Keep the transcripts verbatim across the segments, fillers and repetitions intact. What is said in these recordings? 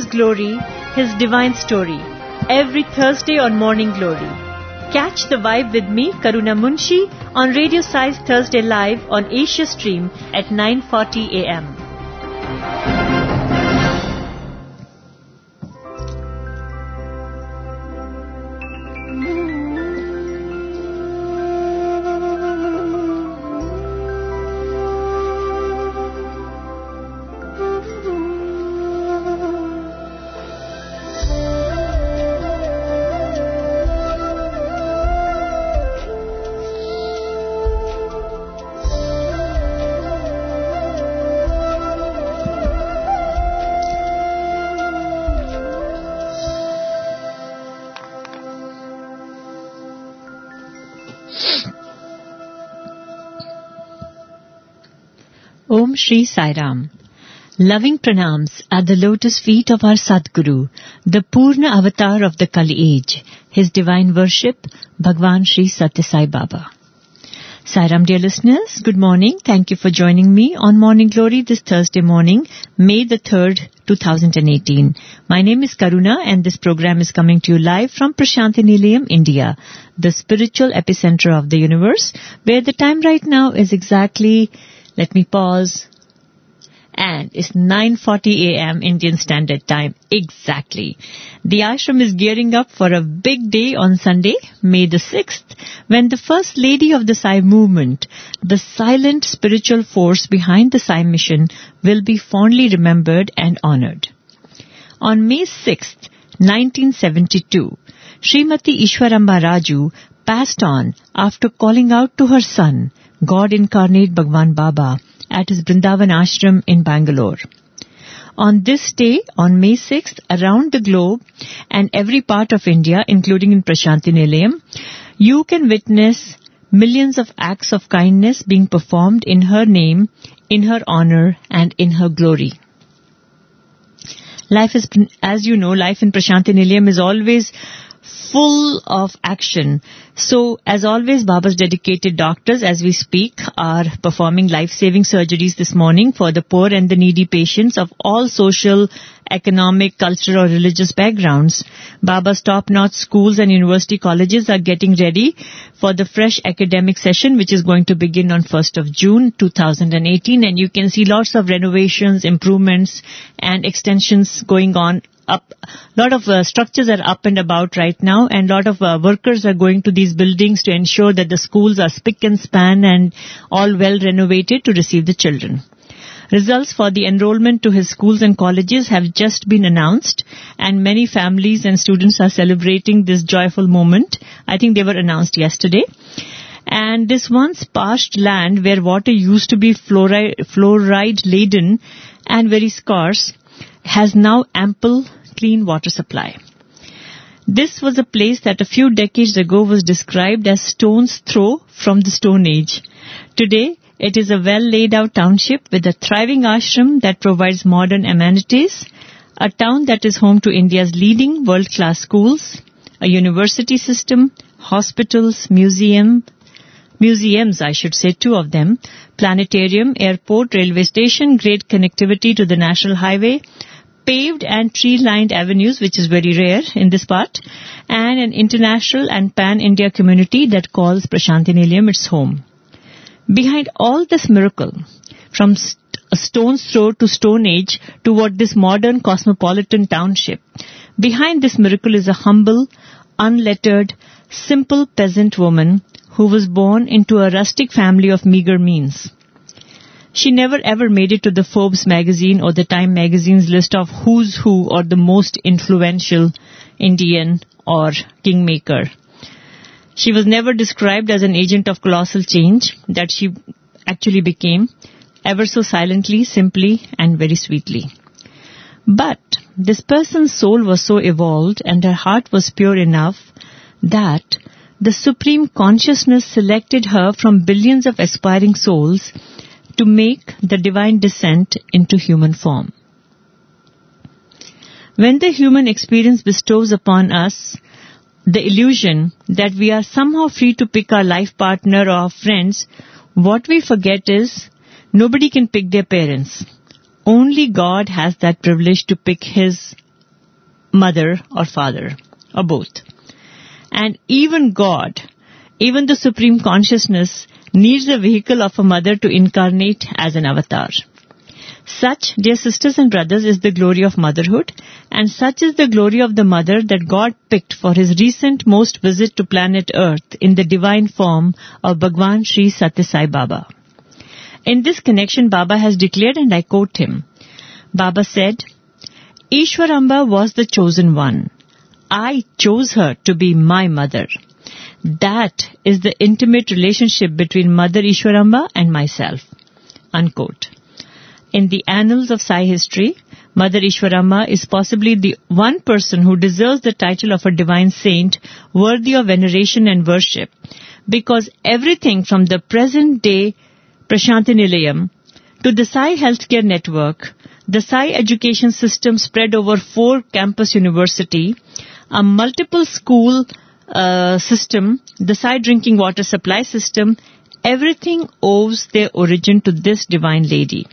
His glory, His divine story, every Thursday on Morning Glory. Catch the vibe with me, Karuna Munshi, on Radio Sai's Thursday Live on Asia Stream at nine forty a m Om Shri Sai Ram. Loving pranams at the lotus feet of our Sadguru, the Purna avatar of the Kali age, His divine worship, Bhagwan Shri Satya Sai Baba. Sai Ram, dear listeners, good morning. Thank you for joining me on Morning Glory this Thursday morning, May the third, twenty eighteen. My name is Karuna and this program is coming to you live from Prashanthi Nilayam, India, the spiritual epicenter of the universe, where the time right now is exactly, let me pause, and it's nine forty a m Indian Standard Time, exactly. The ashram is gearing up for a big day on Sunday, May the sixth, when the First Lady of the Sai movement, the silent spiritual force behind the Sai mission, will be fondly remembered and honored. On May sixth, nineteen seventy-two, Srimati Ishwaramba Raju passed on after calling out to her son, God incarnate Bhagwan Baba, at his Vrindavan ashram in Bangalore. On this day, on May sixth, around the globe and every part of India, including in Prashanthi Nilayam, you can witness millions of acts of kindness being performed in her name, in her honor, and in her glory. Life is, as you know, life in Prashanthi Nilayam is always full of action. So, as always, Baba's dedicated doctors, as we speak, are performing life-saving surgeries this morning for the poor and the needy patients of all social, economic, cultural or religious backgrounds. Baba's top-notch schools and university colleges are getting ready for the fresh academic session, which is going to begin on first of June two thousand eighteen. And you can see lots of renovations, improvements and extensions going on. Up, lot of uh, structures are up and about right now, and lot of uh, workers are going to these buildings to ensure that the schools are spick and span and all well renovated to receive the children. Results for the enrollment to his schools and colleges have just been announced, and many families and students are celebrating this joyful moment. I think they were announced yesterday. And this once parched land where water used to be fluoride, fluoride laden and very scarce has now ample clean water supply. This was a place that a few decades ago was described as stone's throw from the Stone Age. Today, it is a well-laid-out township with a thriving ashram that provides modern amenities, a town that is home to India's leading world-class schools, a university system, hospitals, museum, museums, I should say, two of them, planetarium, airport, railway station, great connectivity to the national highway, paved and tree-lined avenues, which is very rare in this part, and an international and pan-India community that calls Prashanthi Nilayam its home. Behind all this miracle, from st- a stone's throw to Stone Age to what this modern cosmopolitan township, behind this miracle is a humble, unlettered, simple peasant woman who was born into a rustic family of meager means. She never ever made it to the Forbes magazine or the Time magazine's list of who's who or the most influential Indian or kingmaker. She was never described as an agent of colossal change that she actually became, ever so silently, simply, and very sweetly. But this person's soul was so evolved and her heart was pure enough that the Supreme Consciousness selected her from billions of aspiring souls to make the divine descent into human form. When the human experience bestows upon us the illusion that we are somehow free to pick our life partner or our friends, what we forget is nobody can pick their parents. Only God has that privilege to pick his mother or father, or both. And even God, even the Supreme Consciousness, needs a vehicle of a mother to incarnate as an avatar. Such, dear sisters and brothers, is the glory of motherhood, and such is the glory of the mother that God picked for his recent most visit to planet Earth in the divine form of Bhagwan Sri Satya Sai Baba. In this connection, Baba has declared, and I quote him, Baba said, Ishwaramba was the chosen one. I chose her to be my mother. That is the intimate relationship between Mother Ishwaramba and myself. Unquote. In the annals of Sai history, Mother Ishwaramba is possibly the one person who deserves the title of a divine saint worthy of veneration and worship, because everything from the present day Prashanti Nilayam to the Sai Healthcare Network, the Sai education system spread over four campus university, a multiple school uh, system, the Sai drinking water supply system, everything owes their origin to this divine lady.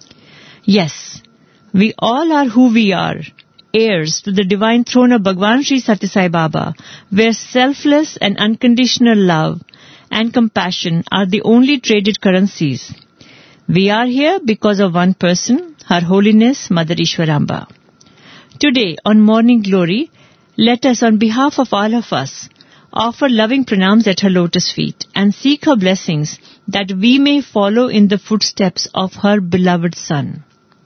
Yes, we all are who we are, heirs to the divine throne of Bhagwan Sri Satya Sai Baba, where selfless and unconditional love and compassion are the only traded currencies. We are here because of one person, Her Holiness Mother Ishwaramba. Today, on Morning Glory, let us, on behalf of all of us, offer loving pranams at her lotus feet and seek her blessings that we may follow in the footsteps of her beloved son.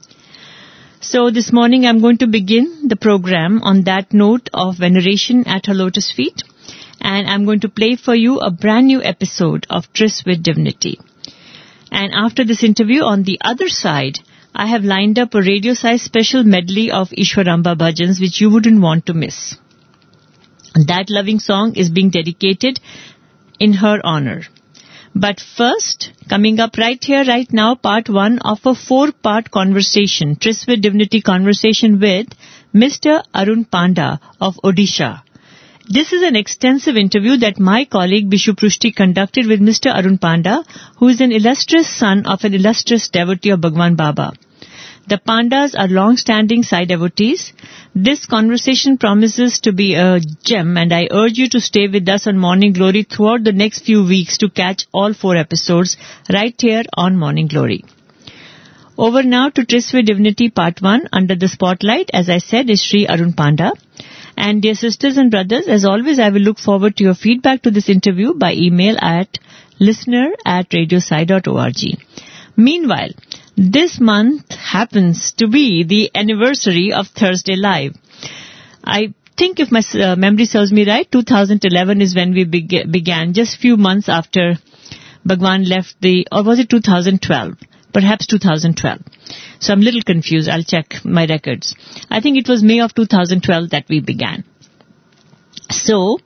So this morning I'm going to begin the program on that note of veneration at her lotus feet, and I'm going to play for you a brand new episode of Tryst with Divinity. And after this interview, on the other side, I have lined up a Radio Sai special medley of Ishwaramba bhajans which you wouldn't want to miss. That loving song is being dedicated in her honor. But first, coming up right here, right now, part one of a four-part conversation, Tryst with Divinity conversation with Mister Arun Panda of Odisha. This is an extensive interview that my colleague Bishu Prushti conducted with Mister Arun Panda, who is an illustrious son of an illustrious devotee of Bhagwan Baba. The Pandas are long-standing Sai devotees. This conversation promises to be a gem, and I urge you to stay with us on Morning Glory throughout the next few weeks to catch all four episodes right here on Morning Glory. Over now to Tryst with Divinity Part one, under the spotlight, as I said, is Sri Arun Panda. And dear sisters and brothers, as always, I will look forward to your feedback to this interview by email at listener at radiosai dot org. Meanwhile, this month happens to be the anniversary of Thursday Live. I think if my uh, memory serves me right, two thousand eleven is when we beg- began, just few months after Bhagwan left the, or was it two thousand twelve? Perhaps two thousand twelve. So I'm a little confused. I'll check my records. I think it was May of two thousand twelve that we began. So,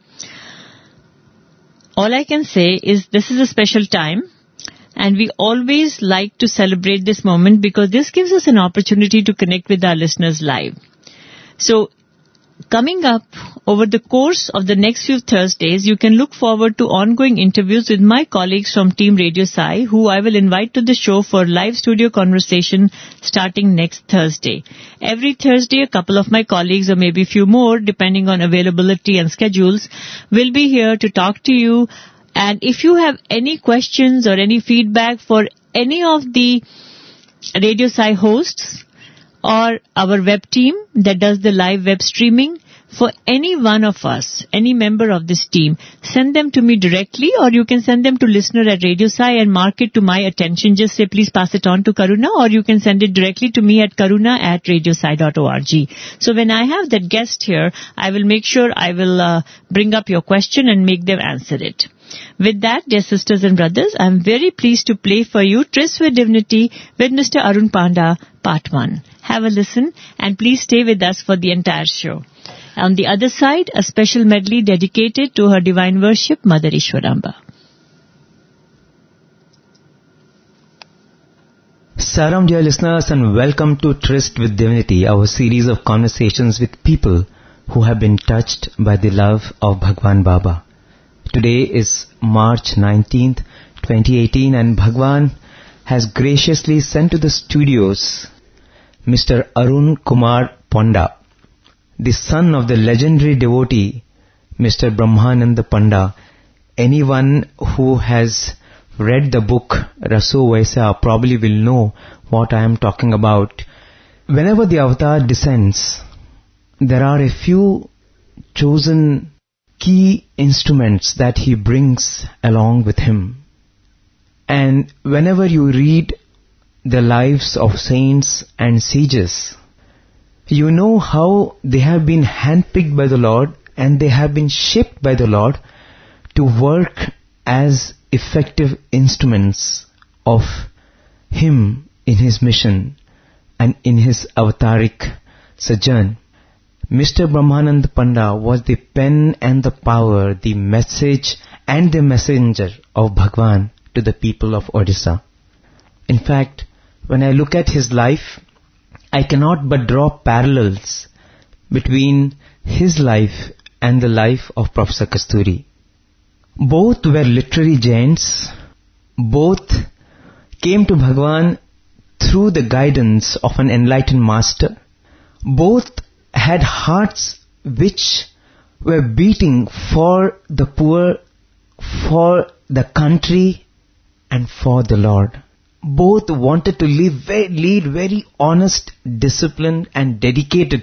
all I can say is this is a special time. And we always like to celebrate this moment because this gives us an opportunity to connect with our listeners live. So, coming up over the course of the next few Thursdays, you can look forward to ongoing interviews with my colleagues from Team Radio Sai, who I will invite to the show for live studio conversation starting next Thursday. Every Thursday, a couple of my colleagues, or maybe a few more, depending on availability and schedules, will be here to talk to you. And if you have any questions or any feedback for any of the Radio Sai hosts or our web team that does the live web streaming, for any one of us, any member of this team, send them to me directly, or you can send them to listener at Radio Sai and mark it to my attention. Just say, please pass it on to Karuna, or you can send it directly to me at karuna at radiosai dot org. So when I have that guest here, I will make sure I will uh, bring up your question and make them answer it. With that, dear sisters and brothers, I am very pleased to play for you Tryst with Divinity with Mister Arun Panda, Part one. Have a listen and please stay with us for the entire show. On the other side, a special medley dedicated to her divine worship, Mother Ishwaramba. Salam, dear listeners, and welcome to Tryst with Divinity, our series of conversations with people who have been touched by the love of Bhagwan Baba. Today is March nineteenth, twenty eighteen, and Bhagwan has graciously sent to the studios Mister Arun Kumar Panda. the son of the legendary devotee, Mister Brahmananda Panda. Anyone who has read the book Raso Vaisa probably will know what I am talking about. Whenever the avatar descends, there are a few chosen key instruments that he brings along with him. And whenever you read the lives of saints and sages, you know how they have been handpicked by the Lord and they have been shaped by the Lord to work as effective instruments of Him in His mission and in His avataric sojourn. Mister Brahmananda Panda was the pen and the power, the message and the messenger of Bhagwan to the people of Odisha. In fact, when I look at his life, I cannot but draw parallels between his life and the life of Professor Kasturi. Both were literary giants. Both came to Bhagwan through the guidance of an enlightened master. Both had hearts which were beating for the poor, for the country, and for the Lord. Both wanted to live, lead very honest, disciplined, and dedicated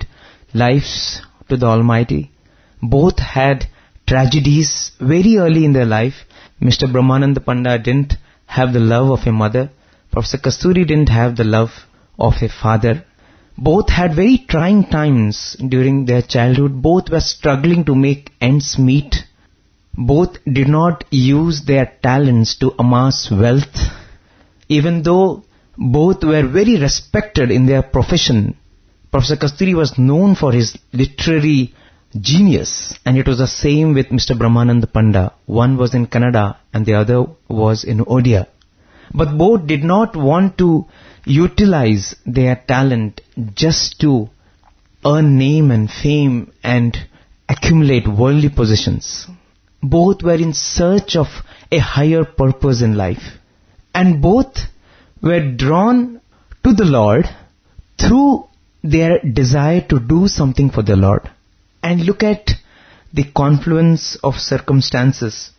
lives to the Almighty. Both had tragedies very early in their life. Mister Brahmananda Panda didn't have the love of a mother. Professor Kasturi didn't have the love of a father. Both had very trying times during their childhood. Both were struggling to make ends meet. Both did not use their talents to amass wealth. Even though both were very respected in their profession, Professor Kasturi was known for his literary genius, and it was the same with Mister Brahmananda Panda. One was in Kannada and the other was in Odia. But both did not want to utilize their talent just to earn name and fame and accumulate worldly possessions. Both were in search of a higher purpose in life. And both were drawn to the Lord through their desire to do something for the Lord. And look at the confluence of circumstances.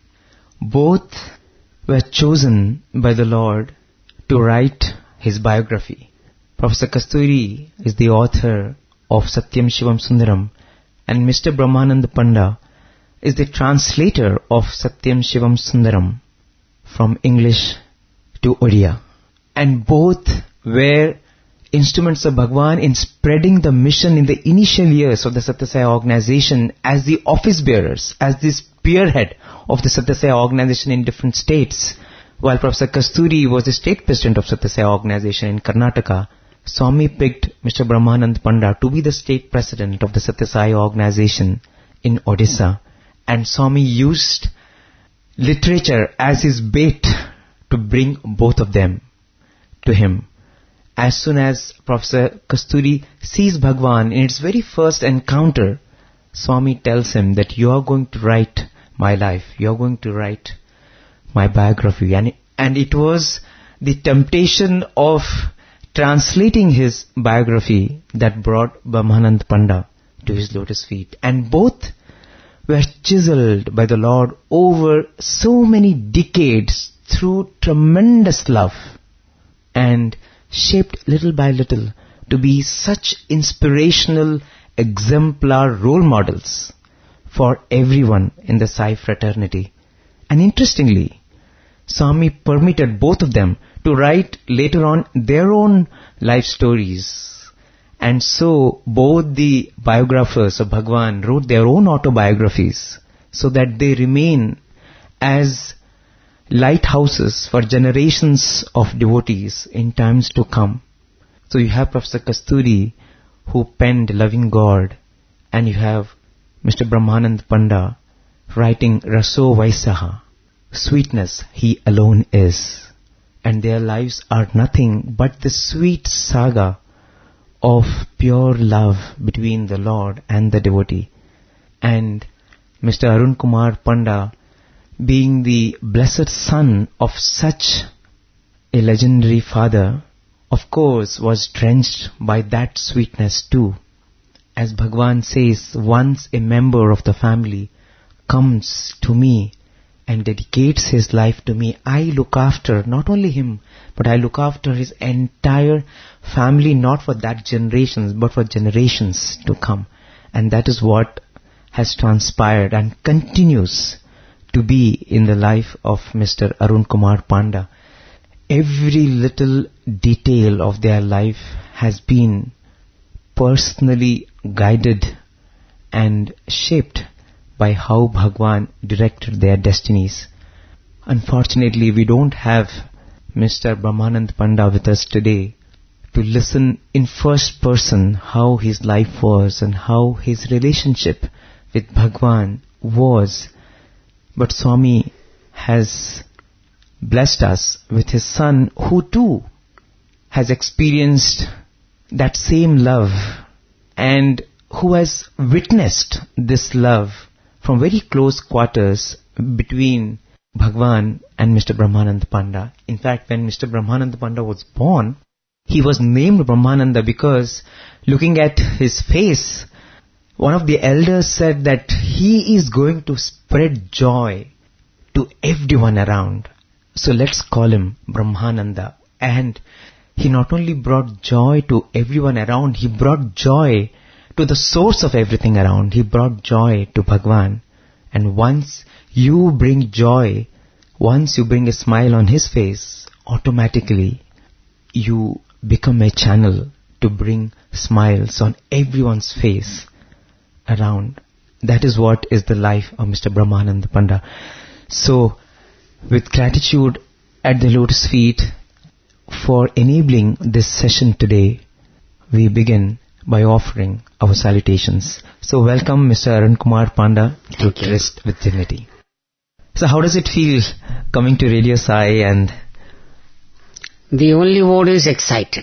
Both were chosen by the Lord to write his biography. Professor Kasturi is the author of Satyam Shivam Sundaram, and Mister Brahmananda Panda is the translator of Satyam Shivam Sundaram from English to Odia. And both were instruments of Bhagwan in spreading the mission in the initial years of the Satya Sai organization as the office bearers, as the spearhead of the Satya Sai organization in different states. While Professor Kasturi was the state president of Satya Sai organization in Karnataka, Swami picked Mister Brahmananda Panda to be the state president of the Satya Sai organization in Odisha. And Swami used literature as his bait to bring both of them to him. As soon as Professor Kasturi sees Bhagwan in its very first encounter, Swami tells him that you are going to write my life, you are going to write my biography. And, and it was the temptation of translating his biography that brought Brahmananda Panda to his lotus feet. And both were chiseled by the Lord over so many decades through tremendous love and shaped little by little to be such inspirational, exemplar role models for everyone in the Sai fraternity. And interestingly, Swami permitted both of them to write later on their own life stories. And so both the biographers of Bhagwan wrote their own autobiographies so that they remain as lighthouses for generations of devotees in times to come. So you have Professor Kasturi, who penned Loving God, and you have Mister Brahmananda Panda writing Raso Vaisaha, sweetness he alone is. And their lives are nothing but the sweet saga of pure love between the Lord and the devotee. And Mister Arun Kumar Panda, being the blessed son of such a legendary father, of course was drenched by that sweetness too. as Bhagwan says, once a member of the family comes to me and dedicates his life to me, I look after not only him, but I look after his entire family, not for that generations, but for generations to come. And that is what has transpired and continues to be in the life of Mister Arun Kumar Panda. Every little detail of their life has been personally guided and shaped by how Bhagwan directed their destinies. Unfortunately, we don't have Mister Brahmanand Panda with us today to listen in first person how his life was and how his relationship with Bhagwan was. But Swami has blessed us with his son, who too has experienced that same love and who has witnessed this love from very close quarters between Bhagwan and Mister Brahmanand Panda. In fact, when Mister Brahmanand Panda was born, he was named Brahmananda because, looking at his face, one of the elders said that he is going to spread joy to everyone around. So let's call him Brahmananda. And he not only brought joy to everyone around, he brought joy to the source of everything around. He brought joy to Bhagwan. And once you bring joy, once you bring a smile on his face, automatically you become a channel to bring smiles on everyone's face around. That is what is the life of Mister Brahmanand Panda. So, with gratitude at the lotus feet for enabling this session today, we begin by offering our salutations. So welcome Mister Arun Kumar Panda to Tryst with Divinity. So how does it feel coming to Radio Sai? And the only word is excited.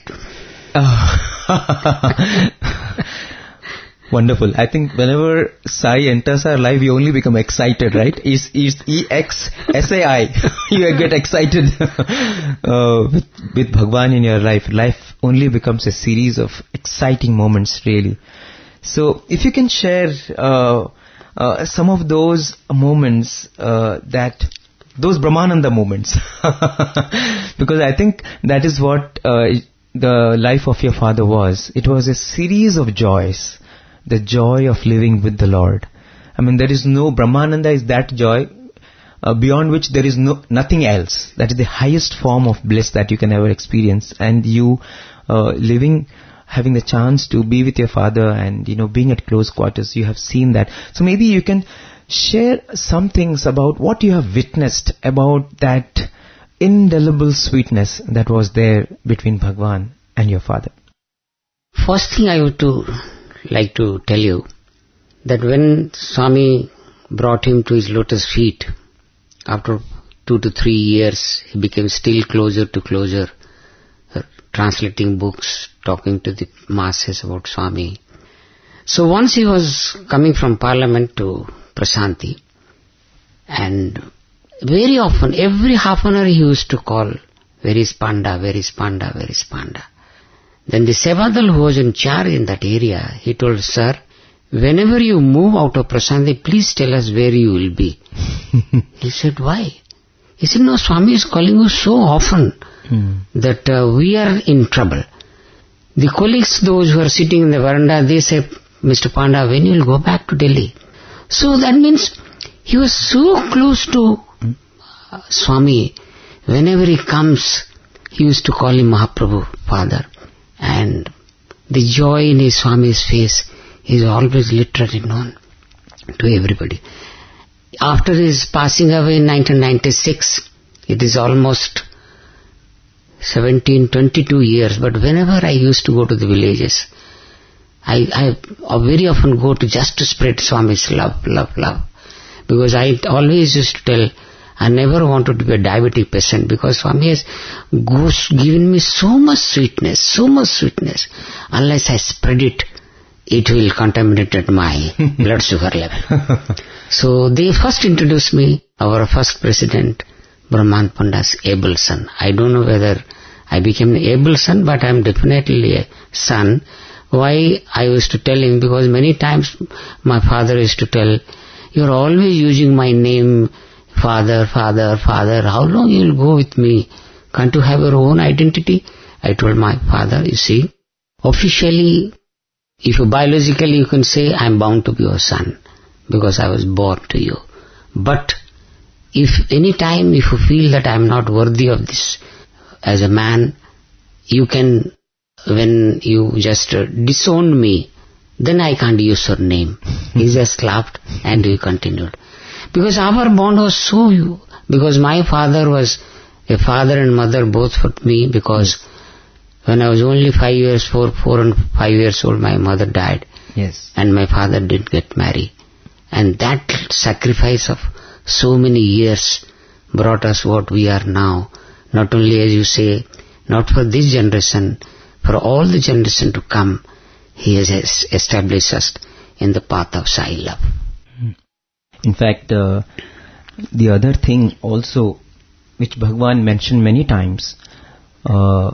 Oh. Wonderful. I think whenever Sai enters our life, we only become excited, right? Is is E X S A I. You get excited uh, with with Bhagwan in your life. Life only becomes a series of exciting moments, really. So, if you can share uh, uh, some of those moments uh, that those Brahmananda moments, because I think that is what uh, the life of your father was. It was a series of joys. The joy of living with the Lord. I mean, there is no, Brahmananda is that joy uh, beyond which there is no nothing else. That is the highest form of bliss that you can ever experience. And you uh, living, having the chance to be with your father and, you know, being at close quarters, you have seen that. So maybe you can share some things about what you have witnessed about that indelible sweetness that was there between Bhagwan and your father. First thing I would to like to tell you that when Swami brought him to his lotus feet, after two to three years, he became still closer to closer, uh, translating books, talking to the masses about Swami. So once he was coming from Parliament to Prasanthi, and very often, every half an hour he used to call, where is Panda, where is Panda, where is Panda? Then the Sebadal who was in charge in that area, he told, sir, whenever you move out of Prasanthi, please tell us where you will be. He said, why? He said, no, Swami is calling you so often hmm. that uh, we are in trouble. The colleagues, those who are sitting in the veranda, they say, Mister Panda, when you will go back to Delhi? So that means he was so close to uh, Swami. Whenever he comes, he used to call him Mahaprabhu, Father. And the joy in his Swami's face is always literally known to everybody. After his passing away in nineteen ninety-six, it is almost seventeen, twenty-two years, but whenever I used to go to the villages, I, I very often go to just to spread Swami's love, love, love. Because I always used to tell, I never wanted to be a diabetic patient because Swami has given me so much sweetness, so much sweetness. Unless I spread it, it will contaminate my blood sugar level. So they first introduced me, our first president, Brahman Panda's able son. I don't know whether I became an able son, but I am definitely a son. Why I used to tell him? Because many times my father used to tell, you're always using my name, father, father, father. How long you'll go with me? Can't you have your own identity? I told my father, you see, officially, if you biologically you can say, I'm bound to be your son because I was born to you. But if any time if you feel that I'm not worthy of this as a man, you can, when you just uh, disowned me, then I can't use your name. He just laughed and we continued. Because our bond was so, because my father was a father and mother both for me, because when I was only five years, four, four and five years old, my mother died. Yes. And my father didn't get married. And that sacrifice of so many years brought us what we are now. Not only, as you say, not for this generation, for all the generation to come, he has established us in the path of Sai love. In fact, uh, the other thing also, which Bhagwan mentioned many times uh,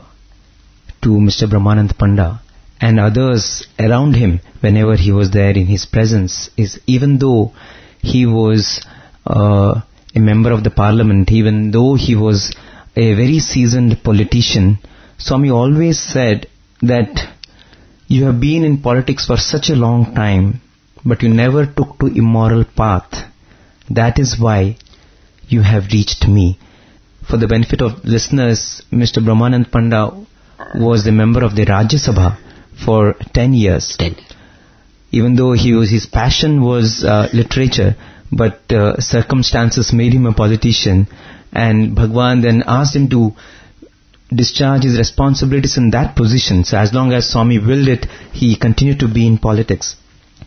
to Mister Brahmanand Panda and others around him whenever he was there in his presence, is even though he was uh, a member of the parliament, even though he was a very seasoned politician, Swami always said that you have been in politics for such a long time, but you never took to immoral path. That is why you have reached me. For the benefit of listeners, Mister Brahmanand Panda was a member of the Rajya Sabha for ten years. Ten. Even though he was, his passion was uh, literature, but uh, circumstances made him a politician, and Bhagwan then asked him to discharge his responsibilities in that position. So as long as Swami willed it, he continued to be in politics.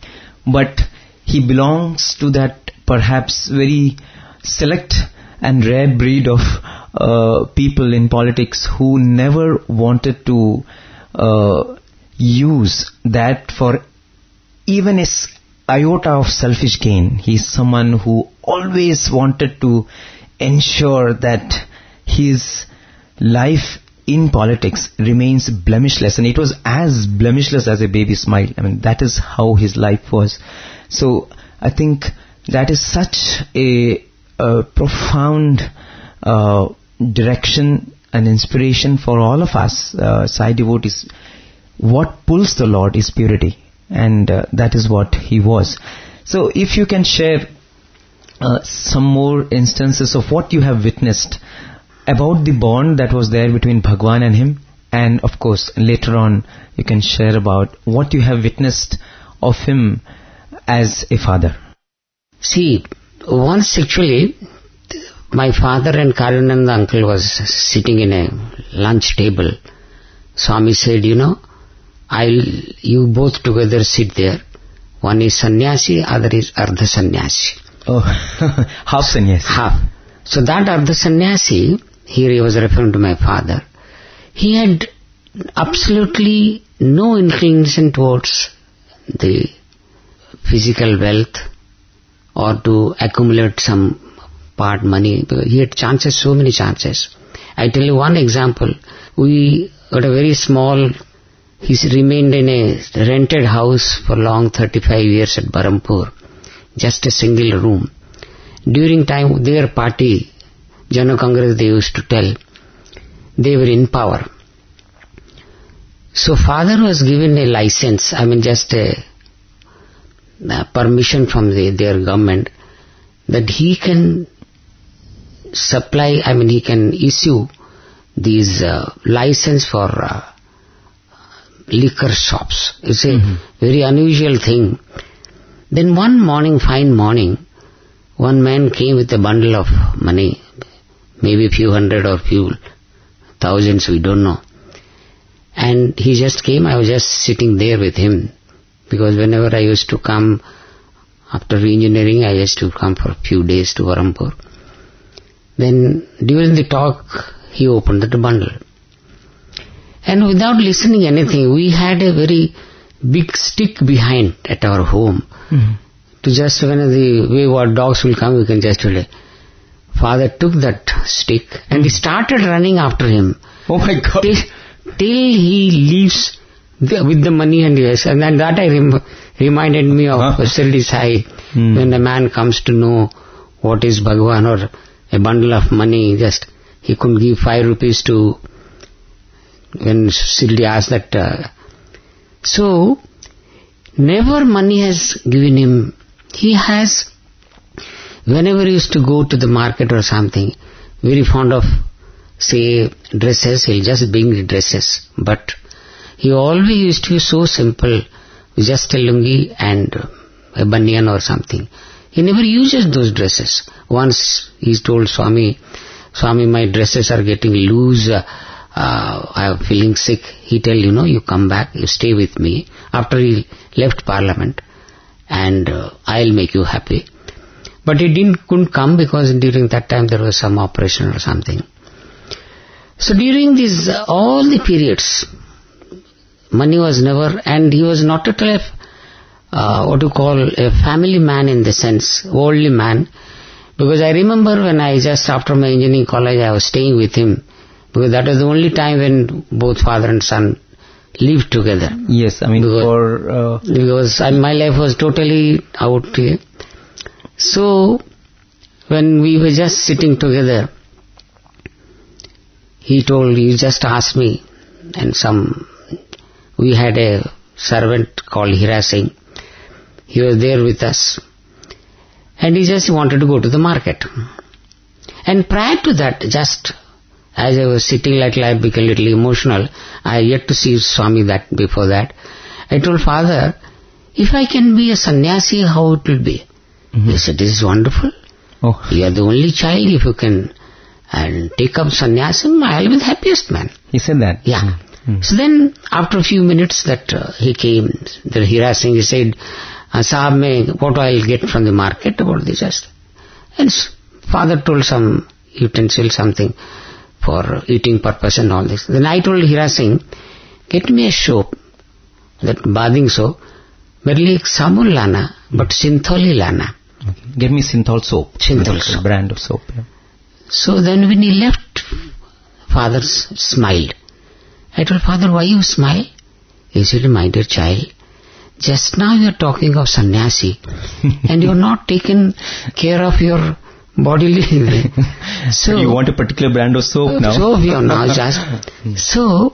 But he belongs to that perhaps very select and rare breed of uh, people in politics who never wanted to uh, use that for even a iota of selfish gain. He is someone who always wanted to ensure that his life in politics remains blemishless, and it was as blemishless as a baby smile. I mean, that is how his life was. So I think that is such a, a profound uh, direction and inspiration for all of us uh, Sai devotees. What pulls the Lord is purity, and uh, that is what he was. So if you can share uh, some more instances of what you have witnessed about the bond that was there between Bhagwan and him, and of course later on you can share about what you have witnessed of him as a father. See, once actually my father and Karunanda uncle was sitting in a lunch table. Swami said, you know, I'll you both together sit there. One is sannyasi, other is ardha sannyasi. Oh, half sannyasi. Half. So that ardha sannyasi, here he was referring to my father, he had absolutely no inclination towards the physical wealth or to accumulate some part money. He had chances, so many chances. I tell you one example. We got a very small, he remained in a rented house for long, thirty-five years at Barampur, just a single room. During time, their party, Jana Congress, they used to tell, they were in power. So father was given a license, I mean just a, a permission from the, their government, that he can supply, I mean he can issue these uh, license for uh, liquor shops. It's a mm-hmm. very unusual thing. Then one morning, fine morning, one man came with a bundle of money, maybe a few hundred or few thousands, we don't know. And he just came, I was just sitting there with him, because whenever I used to come after re-engineering, I used to come for a few days to Barampur. Then during the talk, he opened the bundle. And without listening anything, we had a very big stick behind at our home. Mm-hmm. To just, when the way our dogs will come, we can just tell it. Father took that stick and mm-hmm. he started running after him. Oh my God. Till, till he leaves the, with the money and yes, and then that I rem- reminded me of huh? Shirdi Sai, hmm. when a man comes to know what is Bhagwan or a bundle of money, just he couldn't give five rupees to, when Shirdi asked that. Uh, so, never money has given him, he has, whenever he used to go to the market or something, very fond of, say, dresses, he'll just bring the dresses, but he always used to be so simple, just a lungi and a banyan or something. He never uses those dresses. Once he told Swami, Swami, my dresses are getting loose, uh, uh, I am feeling sick. He tell, you know, you come back, you stay with me. After he left Parliament, and uh, I'll make you happy. But he didn't, couldn't come because during that time there was some operation or something. So during these, uh, all the periods, money was never, and he was not at all, uh, what you call a family man in the sense, worldly man. Because I remember when I just after my engineering college, I was staying with him, because that was the only time when both father and son lived together. Yes, I mean, because, for... Uh, because I, my life was totally out here. So, when we were just sitting together, he told, he just asked me, and some, we had a servant called Hira Singh. He was there with us. And he just wanted to go to the market. And prior to that, just as I was sitting like I became a little emotional, I had yet to see Swami that before that. I told Father, if I can be a sannyasi, how it will be? Mm-hmm. He said, this is wonderful. Oh. You are the only child, if you can and take up sannyasam, I'll be the happiest man. He said that? Yeah. Mm-hmm. So then, after a few minutes that uh, he came, the Hira Singh, he said, Sahab, mein, what I'll get from the market about this just. And Father told some utensil, something for eating purpose and all this. Then I told Hira Singh, get me a soap, that bathing soap, merely ek sabun lana, but Synthol lana. Okay. Get me Synthol soap. Synthol soap. Brand of soap. Yeah. So then when he left, Father smiled. I told Father, why you smile? He said, my dear child, just now you are talking of sannyasi and you are not taken care of your bodily living. So you want a particular brand of soap now? Soap, you now just. So,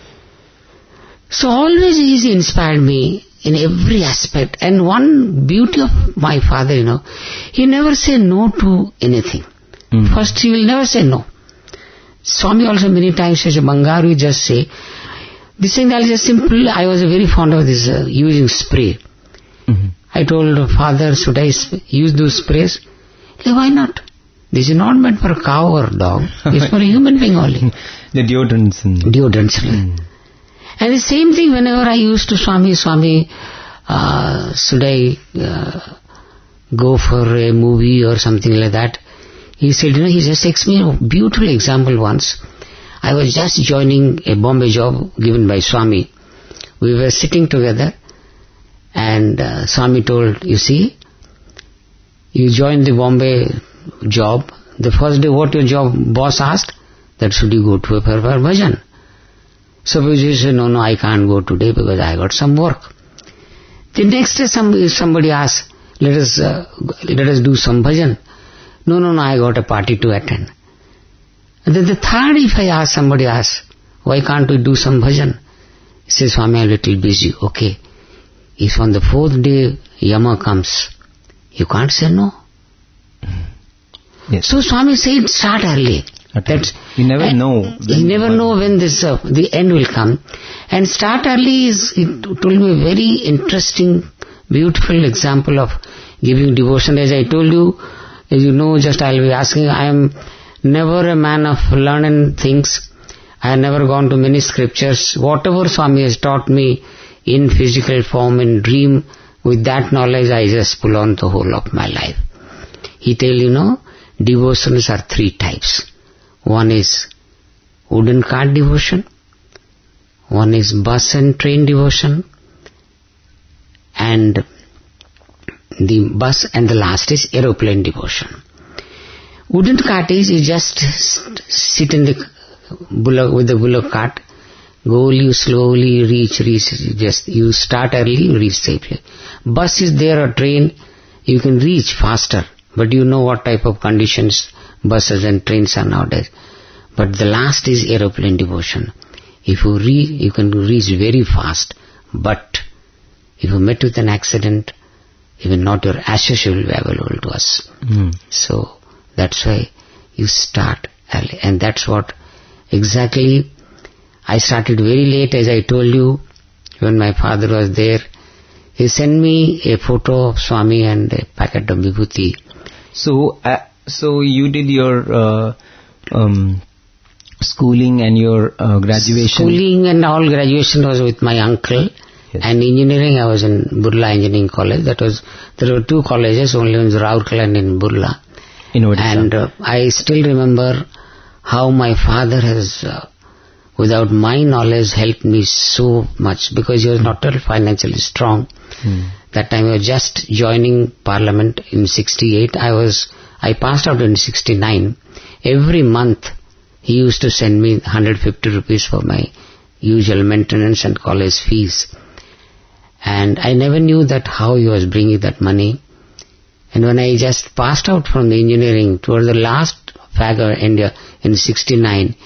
so always he inspired me in every aspect. And one beauty of my father, you know, he never say no to anything. Mm. First, he will never say no. Swami also many times says, Bangaru, just say, this thing that is just simple. I was very fond of this uh, using spray. Mm-hmm. I told Father, should I sp- use those sprays? He said, why not? This is not meant for a cow or a dog. It's for a human being only. The deodorants. And deodorants. Mm. And the same thing whenever I used to Swami, Swami, uh, should I uh, go for a movie or something like that? He said, you know, he just takes me a beautiful example once. I was just joining a Bombay job given by Swami. We were sitting together and uh, Swami told, you see, you joined the Bombay job. The first day what your job boss asked, that should you go to a Parvar Bhajan? Suppose you say, no, no, I can't go today because I got some work. The next day somebody, somebody asked, let us, uh, let us do some bhajan. No, no, no, I got a party to attend. And then the third, if I ask, somebody asks, why can't we do some bhajan? He says, Swami, I'm a little busy. Okay. If on the fourth day Yama comes, you can't say no. Yes. So Swami said, start early. That's, you never know. You never know when this uh, the end will come. And start early is, it told me a very interesting, beautiful example of giving devotion. As I told you, as you know, just I'll be asking, I am never a man of learning things. I have never gone to many scriptures. Whatever Swami has taught me in physical form, in dream, with that knowledge I just pull on the whole of my life. He tell, you know, devotions are three types. One is wooden cart devotion, one is bus and train devotion, and the bus, and the last is aeroplane devotion. Wooden cart is you just sit in the bullock with the bullock cart, goal you slowly reach, reach, just you start early, you reach safely. Bus is there or train, you can reach faster, but you know what type of conditions buses and trains are nowadays. But the last is aeroplane devotion. If you reach, you can reach very fast, but if you met with an accident, even not your ashes will be available to us. Mm. So that's why you start early, and that's what exactly I started very late, as I told you, when my father was there. He sent me a photo of Swami and a packet of vibhuti. So, uh, so you did your uh, um, schooling and your uh, graduation? Schooling and all graduation was with my uncle. Yes. And engineering, I was in Burla Engineering College. That was, there were two colleges, only in Raurkela and in Burla. In Odisha. And uh, I still remember how my father has, uh, without my knowledge, helped me so much, because he was not at all financially strong. Hmm. That time I was just joining Parliament in sixty-eight. I was, I passed out in sixty-nine. Every month he used to send me one hundred fifty rupees for my usual maintenance and college fees. And I never knew that how he was bringing that money. And when I just passed out from the engineering, toward the last fag of India in sixty-nine,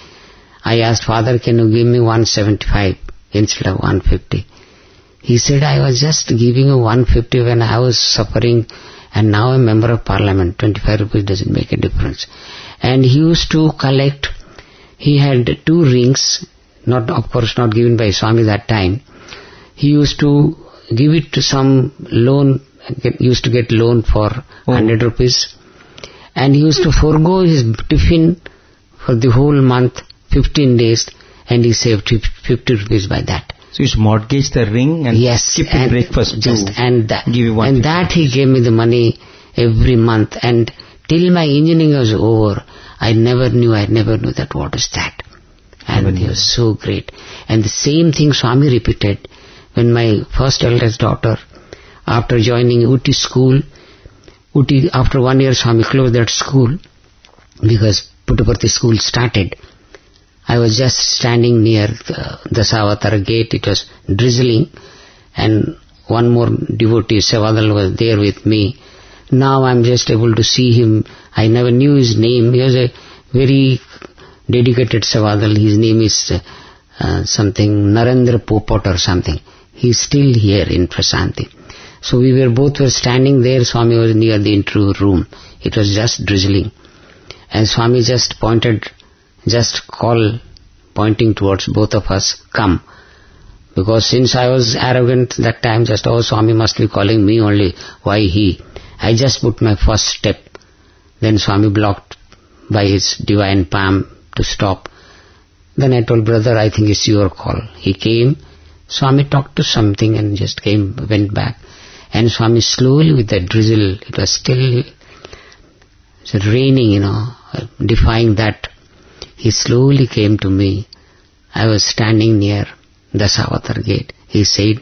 I asked, Father, can you give me one seventy-five instead of one fifty? He said, I was just giving you one fifty when I was suffering, and now I'm a member of Parliament. twenty-five rupees doesn't make a difference. And he used to collect, he had two rings, not of course not given by Swami that time. He used to give it to some loan, get, used to get loan for oh. one hundred rupees. And he used to forego his tiffin for the whole month, fifteen days, and he saved fifty rupees by that. So you mortgage the ring and yes, skip the and breakfast just, to and that, give you one. And that he gave me the money every month. And till my engineering was over, I never knew, I never knew that what is that. And he was so great. And the same thing Swami repeated when my first eldest daughter, after joining Uti school, Uti, after one year Swami closed that school because Puttaparthi school started. I was just standing near the, the Dasavatar gate. It was drizzling, and one more devotee, Sevadal, was there with me. Now I'm just able to see him. I never knew his name. He was a very dedicated Sevadal. His name is uh, uh, something Narendra Popot or something. He's still here in Prasanthi. So we were both were standing there. Swami was near the interview room. It was just drizzling. And Swami just pointed, just call, pointing towards both of us, come. Because since I was arrogant that time, just, oh, Swami must be calling me only, why he? I just put my first step. Then Swami blocked by his divine palm to stop. Then I told, brother, I think it's your call. He came, Swami talked to something and just came, went back. And Swami slowly with that drizzle, it was still it was raining, you know, defying that. He slowly came to me. I was standing near the Dasavatar gate. He said,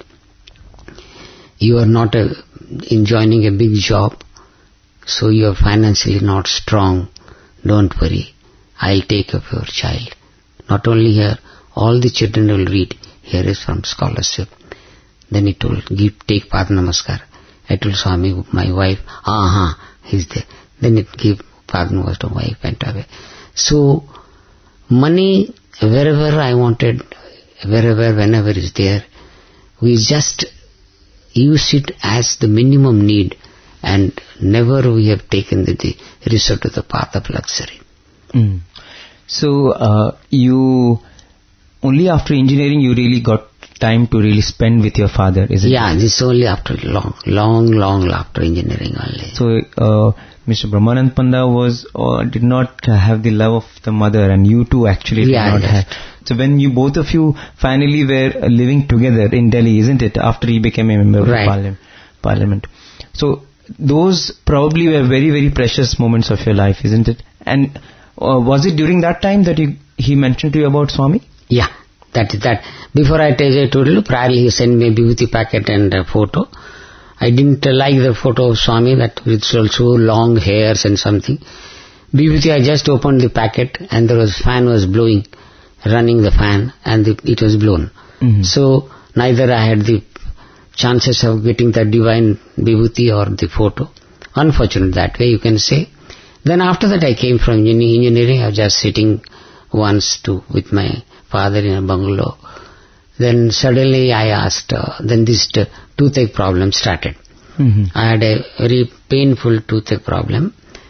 you are not a, enjoying a big job, so you are financially not strong. Don't worry. I'll take care of your child. Not only here, all the children will read. Here is from scholarship. Then he told, give, take Pada Namaskar. I told Swami, my wife, aha, he's there. Then it gave Pada Namaskar to my wife, went away. So, money, wherever I wanted, wherever, whenever is there, we just use it as the minimum need, and never we have taken the, the resort to the path of luxury. Mm. So, uh, you, only after engineering you really got time to really spend with your father, is it? Yeah, this only after long, long, long after engineering only. So, uh, Mister Brahmanand Panda was, uh, did not have the love of the mother, and you too actually did yeah, not yes. have. So when you, both of you finally were living together in Delhi, isn't it, after he became a member right. of parliament, parliament. So those probably were very, very precious moments of your life, isn't it? And uh, was it during that time that he, he mentioned to you about Swami? Yeah, that is that. Before I tell you, told you, priorly he sent me a vibhuti packet and a photo. I didn't uh, like the photo of Swami, that it's also long hairs and something. Vibhuti, I just opened the packet and there was fan was blowing, running the fan and the, it was blown. Mm-hmm. So neither I had the chances of getting the divine vibhuti or the photo. Unfortunate that way, you can say. Then after that I came from engineering. I was just sitting once to with my father in a bungalow. Then suddenly I asked, uh, then this uh, toothache problem started. Mm-hmm. I had a very painful toothache problem.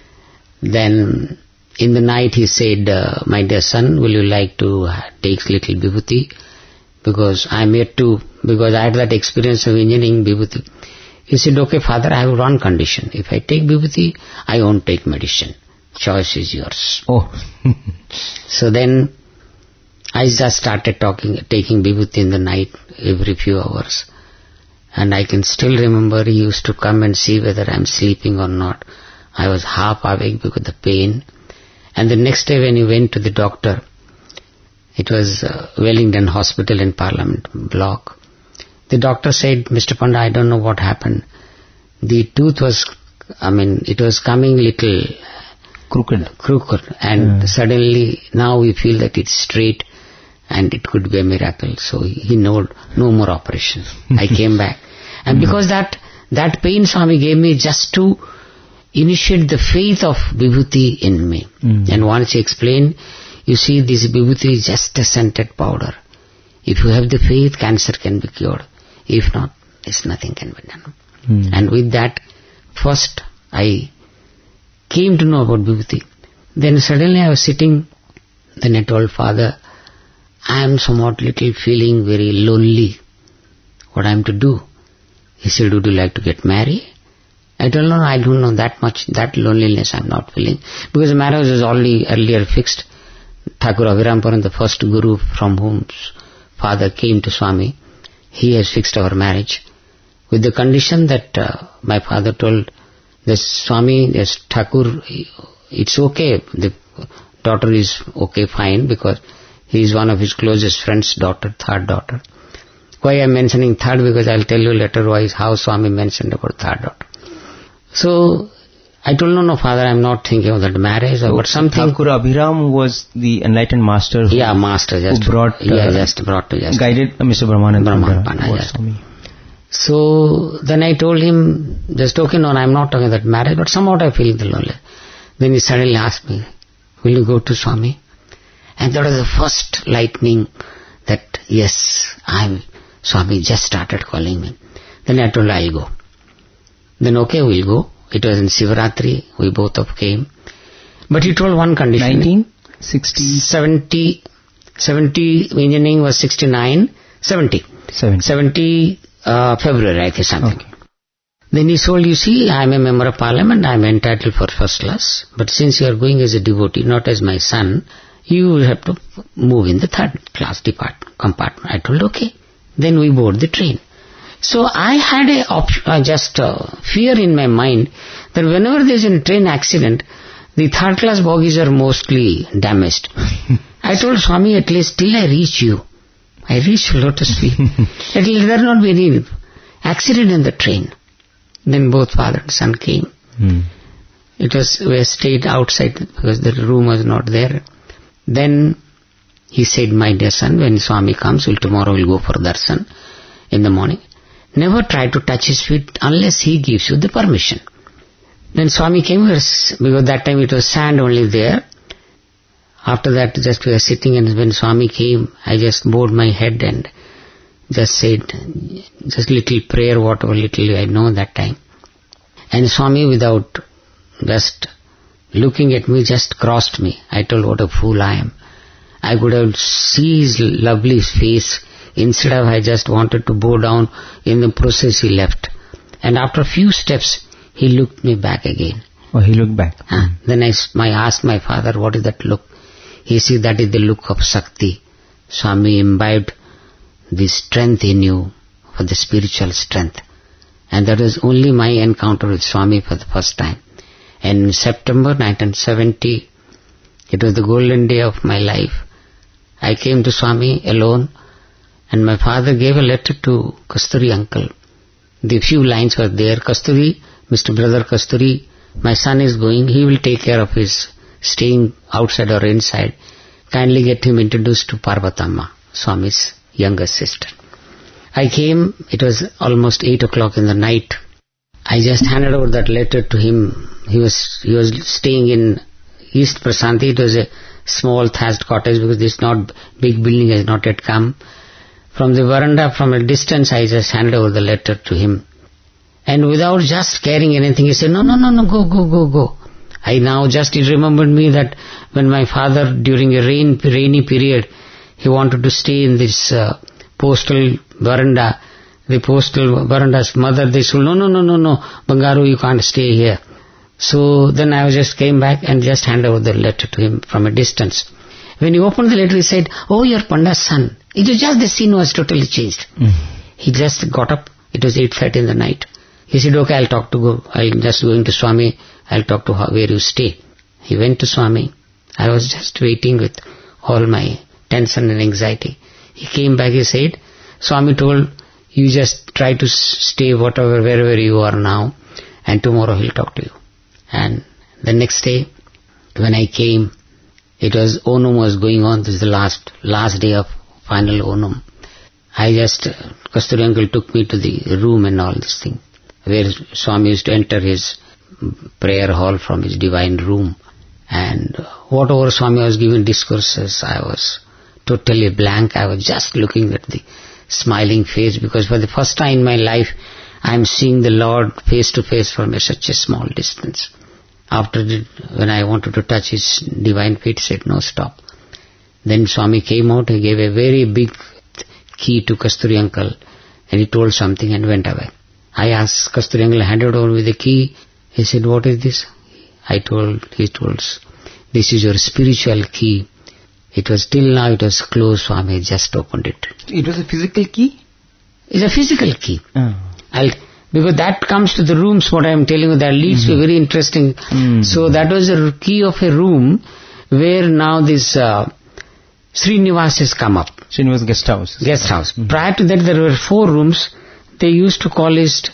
Then in the night he said, uh, my dear son, will you like to take little vibhuti? Because I am yet to, because I had that experience of engineering vibhuti. He said, okay father, I have one condition. If I take vibhuti, I won't take medicine. Choice is yours. Oh. So then I just started talking, taking vibhuti in the night every few hours. And I can still remember he used to come and see whether I am sleeping or not. I was half awake because of the pain. And the next day when he went to the doctor, it was uh, Wellington Hospital in Parliament Block. The doctor said, Mister Panda, I don't know what happened. The tooth was, I mean, it was coming little crooked. Crooked. And yeah. Suddenly now we feel that it's straight and it could be a miracle. So he know no more operation. I came back. And because that, that pain Swami gave me just to initiate the faith of vibhuti in me. Mm. And once he explained, you see, this vibhuti is just a scented powder. If you have the faith, cancer can be cured. If not, there's nothing can be done. Mm. And with that, first I came to know about vibhuti. Then suddenly I was sitting, then I told father, I am somewhat little feeling very lonely. What I am to do? He said, would you like to get married? I told him, no, I don't know that much, that loneliness I am not feeling. Because the marriage was already earlier fixed. Thakur Abhirampuran, the first guru from whom father came to Swami, he has fixed our marriage. With the condition that uh, my father told, the Swami, yes, Thakur, it's okay, the daughter is okay, fine, because he is one of his closest friends' daughter, third daughter. Why I am mentioning third? Because I will tell you later why how Swami mentioned about third daughter. So I told no, no, father, I am not thinking of that marriage or so, what something. Thakur Abhiram was the enlightened master. Who, yeah, master just who brought, uh, yeah, just brought to just guided uh, Mister Brahmananda. Brahman Panda, just. So then I told him, just okay, no, I am not talking about that marriage, but somehow I feel the lonely. Then he suddenly asked me, will you go to Swami? And that was the first lightning that, yes, I am, Swami just started calling me. Then I told, I'll go. Then okay, we'll go. It was in Sivaratri, we both of came. But he told one condition. nineteen sixty seventy, seventy, engineering was sixty-nine, seventy. seventy. seventy uh, February, I think something. Okay. Then he told, you see, I am a member of parliament, I am entitled for first class. But since you are going as a devotee, not as my son, you will have to move in the third class department, compartment. I told, okay. Then we board the train. So I had a op- uh, just uh, fear in my mind that whenever there is a train accident, the third class bogies are mostly damaged. I told Swami, at least till I reach you, I reach Lotus Feet, at least there not be any accident in the train. Then both father and son came. Hmm. It was, we stayed outside because the room was not there. Then he said, my dear son, when Swami comes, we'll, tomorrow we'll go for darshan in the morning. Never try to touch his feet unless he gives you the permission. Then Swami came here, because that time it was sand only there. After that, just we were sitting, and when Swami came, I just bowed my head and just said, just little prayer, whatever little I know that time. And Swami, without just looking at me, just crossed me. I told, what a fool I am. I could have seen his lovely face. Instead of I just wanted to bow down. In the process he left. And after a few steps, he looked me back again. Oh, he looked back. Uh, then I, I asked my father, what is that look? He said, that is the look of Shakti. Swami imbibed the strength in you for the spiritual strength. And that was only my encounter with Swami for the first time. And in September nineteen seventy, it was the golden day of my life. I came to Swami alone, and my father gave a letter to Kasturi uncle. The few lines were there. Kasturi, Mister Brother Kasturi, my son is going, he will take care of his staying outside or inside. kindly get him introduced to Parvatamma, Swami's younger sister. I came, it was almost eight o'clock in the night. I just handed over that letter to him. He was he was staying in East Prasanthi. It was a small thatched cottage because this not big building has not yet come. From the veranda, from a distance, I just handed over the letter to him. And without just caring anything, he said, no, no, no, no, go, go, go, go. I now just, it remembered me that when my father, during a rain, rainy period, he wanted to stay in this uh, postal veranda. The postal veranda's mother, they said, no, no, no, no, no, Bangaru, you can't stay here. So then I just came back and just handed over the letter to him from a distance. When he opened the letter, he said, oh, you're Panda's son. It was just, the scene was totally changed. Mm. He just got up. It was eight thirty in the night. He said, okay, I'll talk to go. I'm just going to Swami. I'll talk to how, where you stay. He went to Swami. I was just waiting with all my tension and anxiety. He came back, he said, Swami told, you just try to stay whatever, wherever you are now, and tomorrow he'll talk to you. And the next day, when I came, it was, Onam was going on. This is the last, last day of final Onam. I just, uh, Kasturi uncle took me to the room and all this thing, where Swami used to enter his prayer hall from his divine room. And whatever Swami was giving discourses, I was totally blank. I was just looking at the smiling face, because for the first time in my life, I am seeing the Lord face to face from a, such a small distance. After the, when I wanted to touch his divine feet, he said, no, stop. Then Swami came out, he gave a very big key to Kasturi uncle, and he told something and went away. I asked Kasturi uncle, handed over with the key. He said, what is this? I told, he told, this is your spiritual key. It was till now, it was closed, Swami just opened it. It was a physical key? It's a physical key. Oh. I'll, because that comes to the rooms, what I am telling you, that leads mm-hmm. to a very interesting. Mm. So that was a key of a room where now this uh, Srinivas has come up. Srinivas guest house. Guest house. Mm-hmm. Prior to that, there were four rooms. They used to call it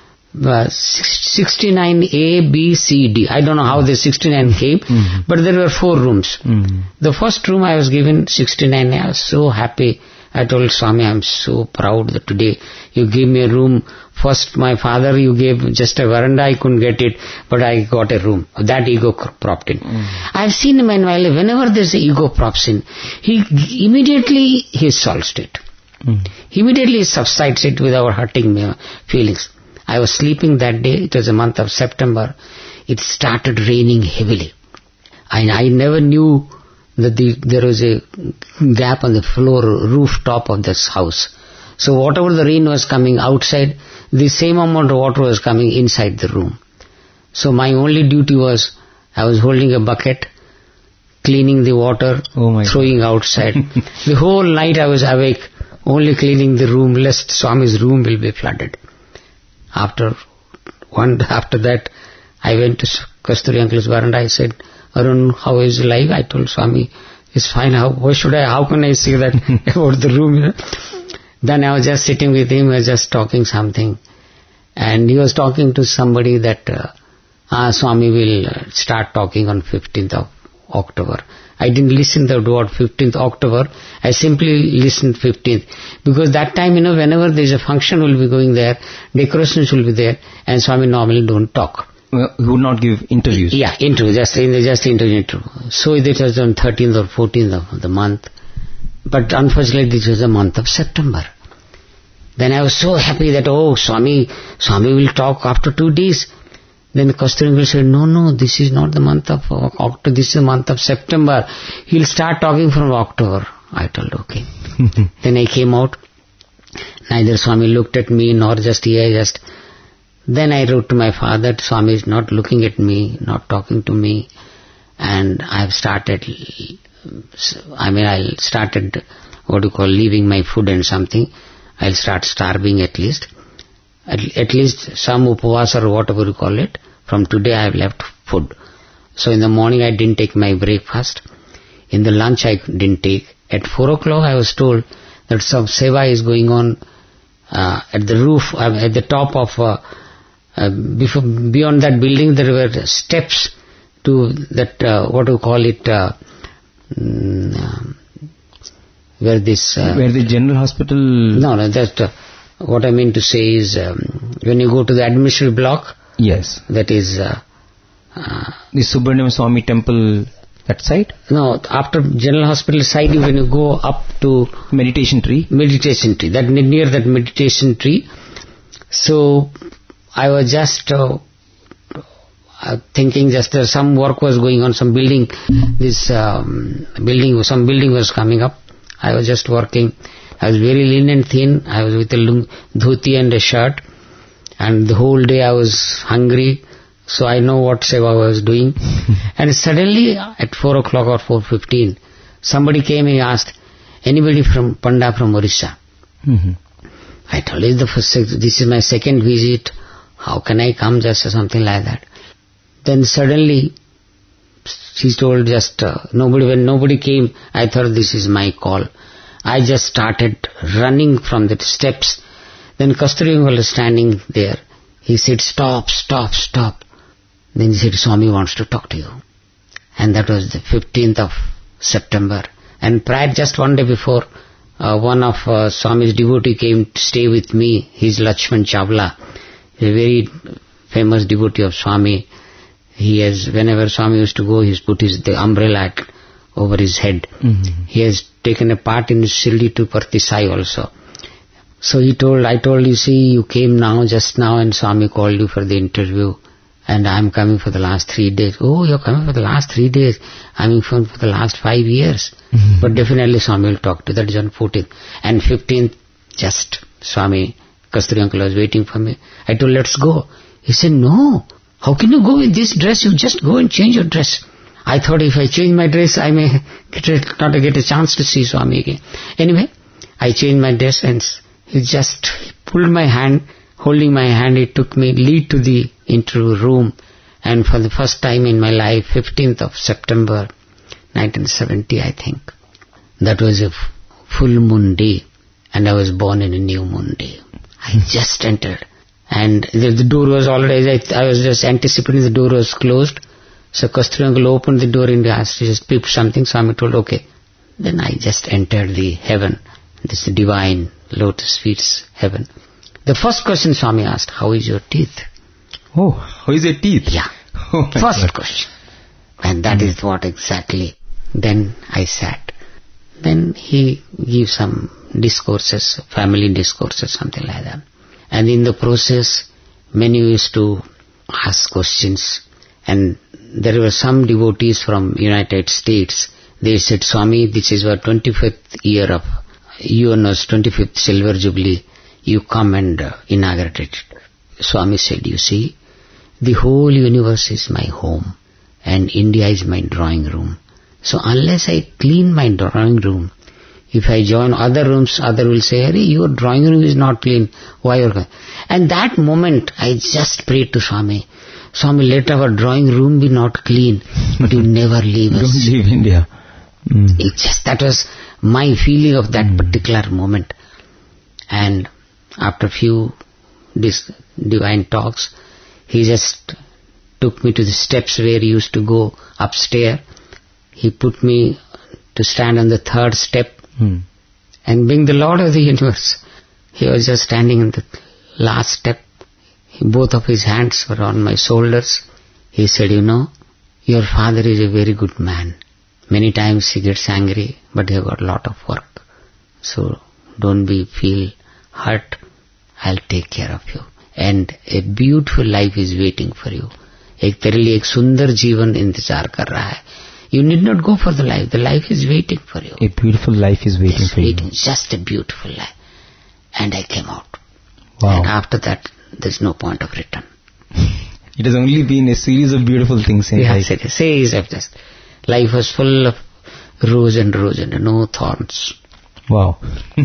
uh, sixty-nine A, B, C, D. I don't know how the sixty-nine came, mm-hmm. but there were four rooms. Mm-hmm. The first room I was given sixty-nine. I was so happy. I told Swami, I'm so proud that today you gave me a room. First, my father, you gave just a veranda, I couldn't get it, but I got a room. That ego propped in. Mm. I've seen him in my life, whenever there's an ego props in, he immediately, he solves it. Mm. Immediately subsides it without hurting my feelings. I was sleeping that day, it was the month of September, it started raining heavily. And I never knew that the, there was a gap on the floor, rooftop of this house. So whatever the rain was coming outside, the same amount of water was coming inside the room. So my only duty was, I was holding a bucket, cleaning the water, oh throwing God. outside. The whole night I was awake, only cleaning the room, lest Swami's room will be flooded. After one, after that, I went to Kasturi uncle's veranda. I said, Arun, how is life? I told Swami, it's fine. How, why should I, how can I say that about the room? You know? Then I was just sitting with him, I was just talking something. And he was talking to somebody that uh, ah, Swami will uh, start talking on fifteenth of October. I didn't listen to the word fifteenth October. I simply listened fifteenth. Because that time, you know, whenever there is a function will be going there, decorations will be there, and Swami normally don't talk. Well, he would not give interviews. Yeah, interview, just, just interview. So it was on thirteenth or fourteenth of the month. But unfortunately, this was the month of September. Then I was so happy that, oh, Swami, Swami will talk after two days. Then Kasturi uncle said, no, no, this is not the month of October, this is the month of September. He'll start talking from October. I told, okay. Then I came out. Neither Swami looked at me, nor just he, just... Then I wrote to my father, Swami is not looking at me, not talking to me. And I've started, I mean, I started, what do you call, leaving my food and something. I'll start starving at least. At, at least some upavas or whatever you call it. From today I have left food. So in the morning I didn't take my breakfast. In the lunch I didn't take. At four o'clock I was told that some seva is going on uh, at the roof, uh, at the top of, uh, uh, before, beyond that building there were steps to that, uh, what do you call it, uh, mm, um, where this... Uh, where the general hospital... No, no, that, uh, what I mean to say is, um, when you go to the administrative block... Yes. That is... Uh, uh, the Subramanian Swami temple, that side? No, after general hospital side, when you go up to... Meditation tree? Meditation tree, that near that meditation tree. So, I was just... Uh, Uh, thinking just uh, some work was going on, some building, this um, building, some building was coming up. I was just working. I was very lean and thin. I was with a dhoti and a shirt, and the whole day I was hungry. So I know what seva I was doing. And suddenly at four o'clock or four fifteen, somebody came and asked, anybody from Panda from Orissa? Mm-hmm. I told you the first, this is my second visit. How can I come just or something like that? Then suddenly, she told just, uh, nobody, when nobody came, I thought this is my call. I just started running from the steps. Then Kasturi Uncle was standing there. He said, stop, stop, stop. Then he said, Swami wants to talk to you. And that was the fifteenth of September. And prior, just one day before, uh, one of uh, Swami's devotee came to stay with me. He's Lakshman Chawla, a very famous devotee of Swami. He has, whenever Swami used to go, he's put his, the umbrella over his head. Mm-hmm. He has taken a part in Shirdi to Parthi Sai also. So he told, I told you, see, you came now, just now, and Swami called you for the interview, and I'm coming for the last three days. Oh, you're coming for the last three days. I'm coming for the last five years. Mm-hmm. But definitely Swami will talk to you. That is on fourteenth. And fifteenth, just Swami, Kasturi Uncle was waiting for me. I told, let's go. He said, no. How can you go with this dress? You just go and change your dress. I thought if I change my dress, I may get a, not get a chance to see Swami again. Anyway, I changed my dress and he just pulled my hand, holding my hand, he took me, lead to the interview room. And for the first time in my life, fifteenth of September, nineteen seventy, I think, that was a full moon day. And I was born in a new moon day. I just entered. And the, the door was already, I, I was just anticipating the door was closed. So Kasturi Uncle opened the door and asked, just peep something. Swami told, okay. Then I just entered the heaven, this divine lotus feet's heaven. The first question Swami asked, how is your teeth? Oh, how is your teeth? Yeah. Oh first God. question. And that mm. is what exactly. Then I sat. Then he gave some discourses, family discourses, something like that. And in the process, many used to ask questions. And there were some devotees from United States. They said, Swami, this is our twenty-fifth year of U N O's twenty-fifth Silver Jubilee. You come and uh, inaugurate it. Swami said, you see, the whole universe is my home. And India is my drawing room. So unless I clean my drawing room, if I join other rooms, other will say, Harry, your drawing room is not clean. Why are you? And that moment, I just prayed to Swami. Swami, let our drawing room be not clean, but you never leave us. Don't leave India. Mm. It just, that was my feeling of that mm. particular moment. And after few this divine talks, he just took me to the steps where he used to go upstairs. He put me to stand on the third step. Hmm. And being the Lord of the universe, he was just standing in the last step. He, both of his hands were on my shoulders. He said, you know, your father is a very good man. Many times he gets angry, but he got a lot of work. So don't be feel hurt. I'll take care of you. And a beautiful life is waiting for you. एक तेरे लिए एक सुंदर जीवन इंतजार कर रहा है. You need not go for the life. The life is waiting for you. A beautiful life is waiting it's for waiting, you. Just a beautiful life. And I came out. Wow. And after that, there's no point of return. It has only been a series of beautiful things in yeah, life. Yes, series of just. Life was full of rose and rose and no thorns. Wow.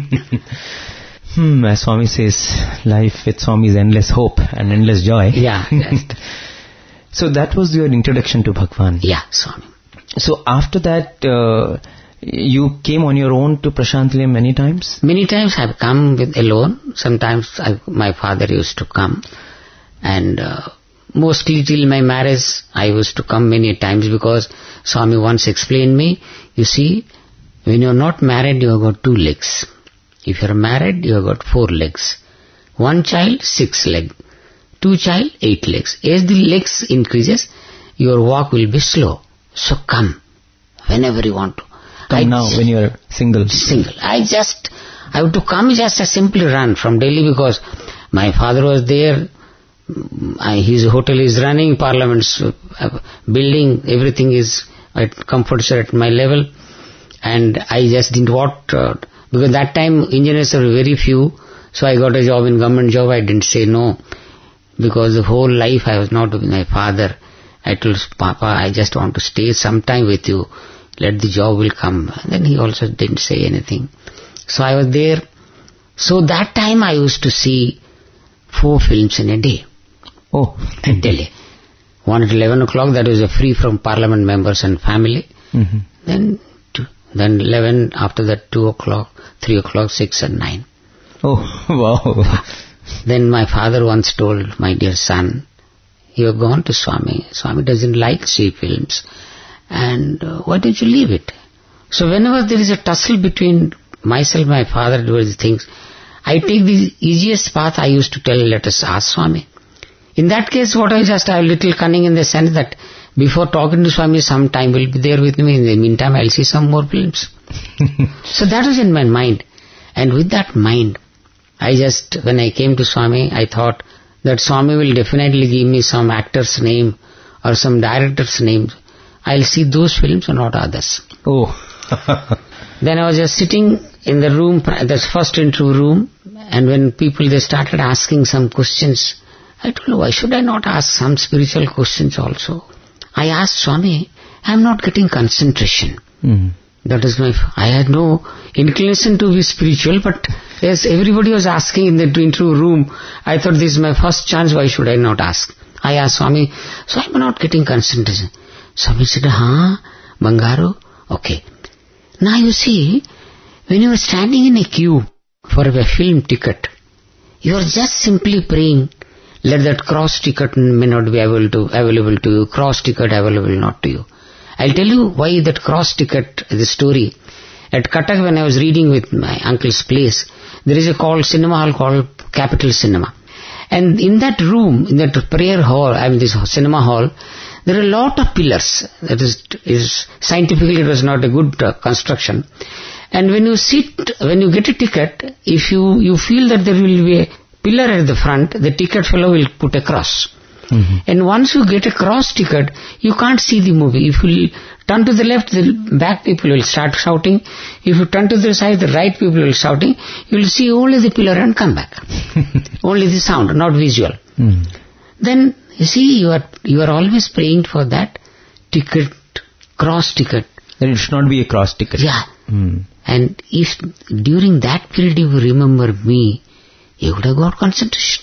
hmm, as Swami says, life with Swami is endless hope and endless joy. Yeah, just. So that was your introduction to Bhagwan. Yeah, Swami. So after that, uh, you came on your own to Prashant Nilayam many times? Many times I've come with alone. Sometimes I, my father used to come. And uh, mostly till my marriage, I used to come many times because Swami once explained me, you see, when you're not married, you have got two legs. If you're married, you have got four legs. One child, six legs. Two child, eight legs. As the legs increases, your walk will be slow. So come, whenever you want to. Come I now, when you're single. Single. I just, I have to come just a simple run from Delhi because my father was there. His hotel is running, Parliament's building, everything is at comfort at my level. And I just didn't want, uh, because that time engineers were very few, so I got a job in government job. I didn't say no, because the whole life I was not with my father. I told Papa, I just want to stay some time with you, let the job will come. And then he also didn't say anything. So I was there. So that time I used to see four films in a day. Oh. At Delhi. One at eleven o'clock, that was a free from Parliament members and family. Mm-hmm. Then two, then eleven, after that two o'clock, three o'clock, six and nine. Oh, wow. Then my father once told my dear son, you have gone to Swami. Swami doesn't like see films. And uh, why don't you leave it? So whenever there is a tussle between myself and my father towards things, I take the easiest path. I used to tell, let us ask Swami. In that case, what I just have a little cunning in the sense that before talking to Swami, some time will be there with me. In the meantime, I'll see some more films. So that was in my mind. And with that mind, I just, when I came to Swami, I thought that Swami will definitely give me some actor's name or some director's name. I'll see those films and not others. Oh. Then I was just sitting in the room, the first interview room, and when people, they started asking some questions, I told, why should I not ask some spiritual questions also? I asked Swami, I'm not getting concentration. Mm. That is my, I had no inclination to be spiritual, but yes, everybody was asking in the interview room. I thought this is my first chance, why should I not ask? I asked Swami, so I'm not getting concentration. Swami said, huh, Bangaru? Okay. Now you see, when you are standing in a queue for a film ticket, you are just simply praying, let that cross ticket may not be able to, available to you, cross ticket available not to you. I'll tell you why that cross ticket, the story. At Cuttack, when I was reading with my uncle's place, there is a called cinema hall called Capital Cinema. And in that room, in that prayer hall, I mean this cinema hall, there are a lot of pillars. That is, is scientifically it was not a good uh, construction. And when you sit, when you get a ticket, if you, you feel that there will be a pillar at the front, the ticket fellow will put a cross. Mm-hmm. And once you get a cross ticket, you can't see the movie. If you turn to the left, the back people will start shouting. If you turn to the side, the right people will shouting. You will see only the pillar and come back. Only the sound, not visual. Mm. Then, you see, you are you are always praying for that ticket, cross ticket. Then it should not be a cross ticket. Yeah. Mm. And if during that period you remember me, you would have got concentration.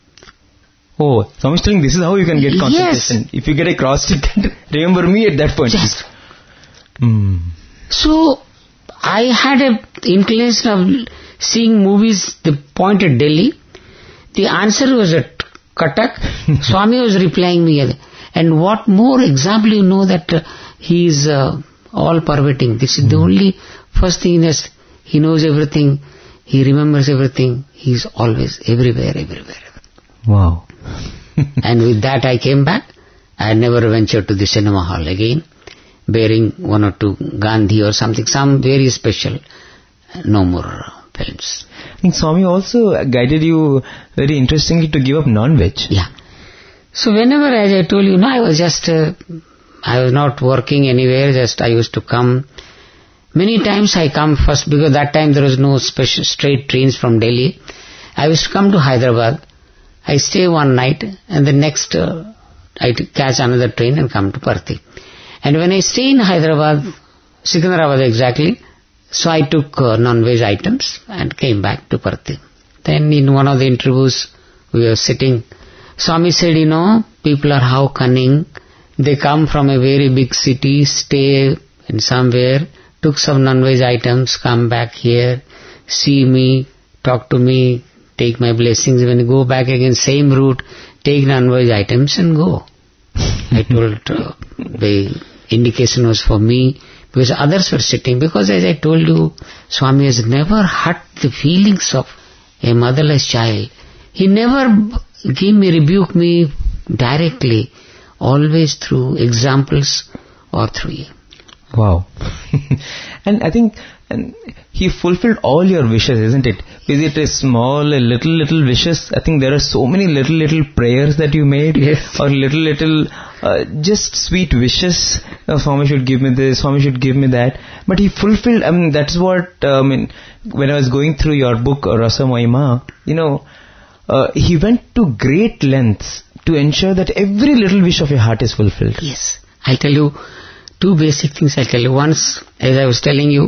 Oh, so I'm telling this is how you can get concentration. Yes. If you get a cross ticket, remember me at that point. Yes. Mm. So, I had a inclination of seeing movies, the point at Delhi. The answer was at Cuttack. Swami was replying me. And what more example you know that uh, he is uh, all pervading. This is mm. the only first thing is he knows everything. He remembers everything. He is always everywhere, everywhere. Wow. And with that I came back. I never ventured to the cinema hall again, bearing one or two Gandhi or something, some very special. No more films. I think Swami also guided you very interestingly to give up non-veg. Yeah. So whenever, as I told you, no, I was just, uh, I was not working anywhere, just I used to come. Many times I come first, because that time there was no special straight trains from Delhi. I used to come to Hyderabad. I stay one night and the next uh, I catch another train and come to Parthi. And when I stay in Hyderabad, Secunderabad exactly, so I took uh, non-veg items and came back to Parthi. Then in one of the interviews we were sitting, Swami said, you know, people are how cunning. They come from a very big city, stay in somewhere, took some non-veg items, come back here, see me, talk to me, take my blessings. When you go back again, same route, take non-veg items and go. I told uh, the indication was for me because others were sitting. Because as I told you, Swami has never hurt the feelings of a motherless child. He never gave me, rebuked me directly, always through examples or through you. Wow. And I think and he fulfilled all your wishes, isn't it? Is it a small, a little, little wishes? I think there are so many little, little prayers that you made. Yes. Or little, little, uh, just sweet wishes. Uh, Swami should give me this, Swami should give me that. But he fulfilled, I mean, that's what, uh, I mean, when I was going through your book, Rasa Mahima, you know, uh, he went to great lengths to ensure that every little wish of your heart is fulfilled. Yes. I'll tell you two basic things. I'll tell you. Once, as I was telling you,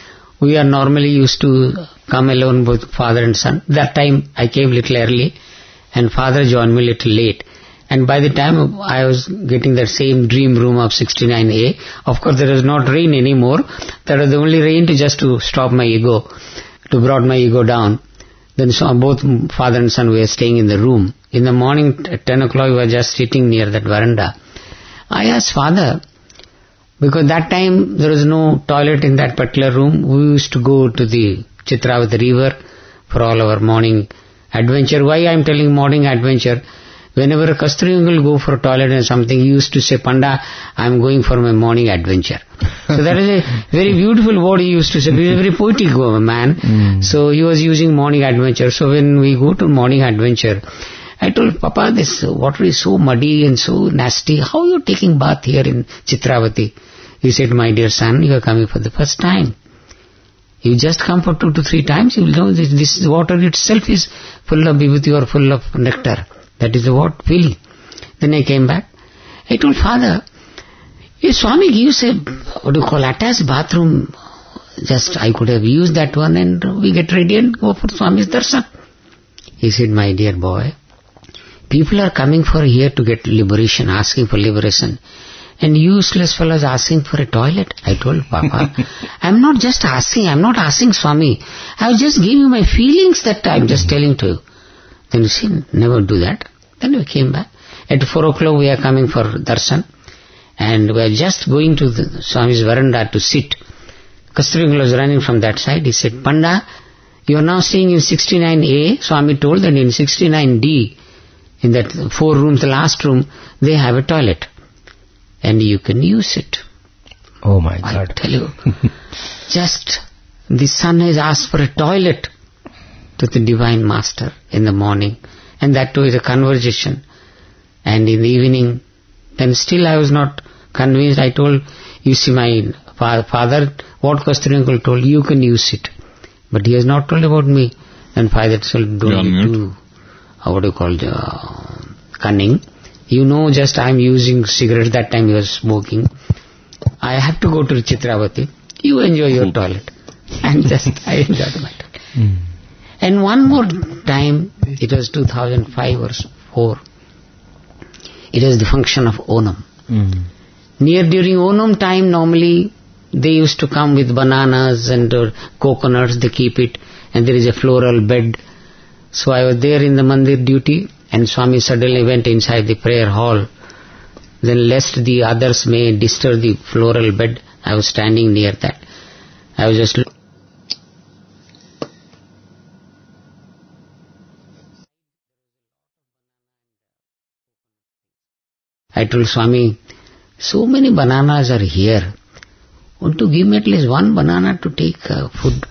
we are normally used to come alone with father and son. That time I came little early and father joined me little late. And by the time I was getting that same dream room of sixty-nine A, of course there was not rain anymore. That was the only rain to just to stop my ego, to brought my ego down. Then so both father and son were staying in the room. In the morning at ten o'clock we were just sitting near that veranda. I asked father, because that time there was no toilet in that particular room. We used to go to the Chitravati river for all our morning adventure. Why I am telling morning adventure? Whenever Kasturi will go for a toilet and something, he used to say, Panda, I am going for my morning adventure. So that is a very beautiful word he used to say. He was a very poetic man. Mm. So he was using morning adventure. So when we go to morning adventure, I told Papa, this water is so muddy and so nasty. How are you taking bath here in Chitravati? He said, my dear son, you are coming for the first time. You just come for two to three times, you will know this, this water itself is full of vibhuti or full of nectar. That is the what feeling. Then I came back. I told father, if Swami gives a, what do you call, attached bathroom, just I could have used that one and we get ready and go for Swami's darshan. He said, my dear boy, people are coming for here to get liberation, asking for liberation. And useless fellows asking for a toilet. I told Papa, I'm not just asking, I'm not asking Swami. I was just giving you my feelings that I'm just telling to you. Then you see, never do that. Then we came back. At four o'clock we are coming for darshan. And we are just going to the Swami's veranda to sit. Kasturi was running from that side. He said, Panda, you are now staying in sixty-nine A. Swami told that in sixty-nine D, in that four rooms, the last room, they have a toilet. And you can use it. Oh my God. I tell you, just the son has asked for a toilet to the Divine Master in the morning. And that too is a conversation. And in the evening, then still I was not convinced. I told, you see my father, what Kasturi uncle told, you can use it. But he has not told about me. And father told, don't be too, what do you call it, uh, cunning. You know, just I am using cigarettes, that time he was smoking. I have to go to Chitravati. You enjoy your toilet. And just, I enjoyed my toilet. Mm. And one more time, it was two thousand five or four. It was the function of Onam. Mm. Near during Onam time, normally, they used to come with bananas and uh, coconuts, they keep it. And there is a floral bed. So I was there in the mandir duty. And Swami suddenly went inside the prayer hall. Then lest the others may disturb the floral bed, I was standing near that. I was just looking. I told Swami, so many bananas are here. Want to give me at least one banana to take uh, food?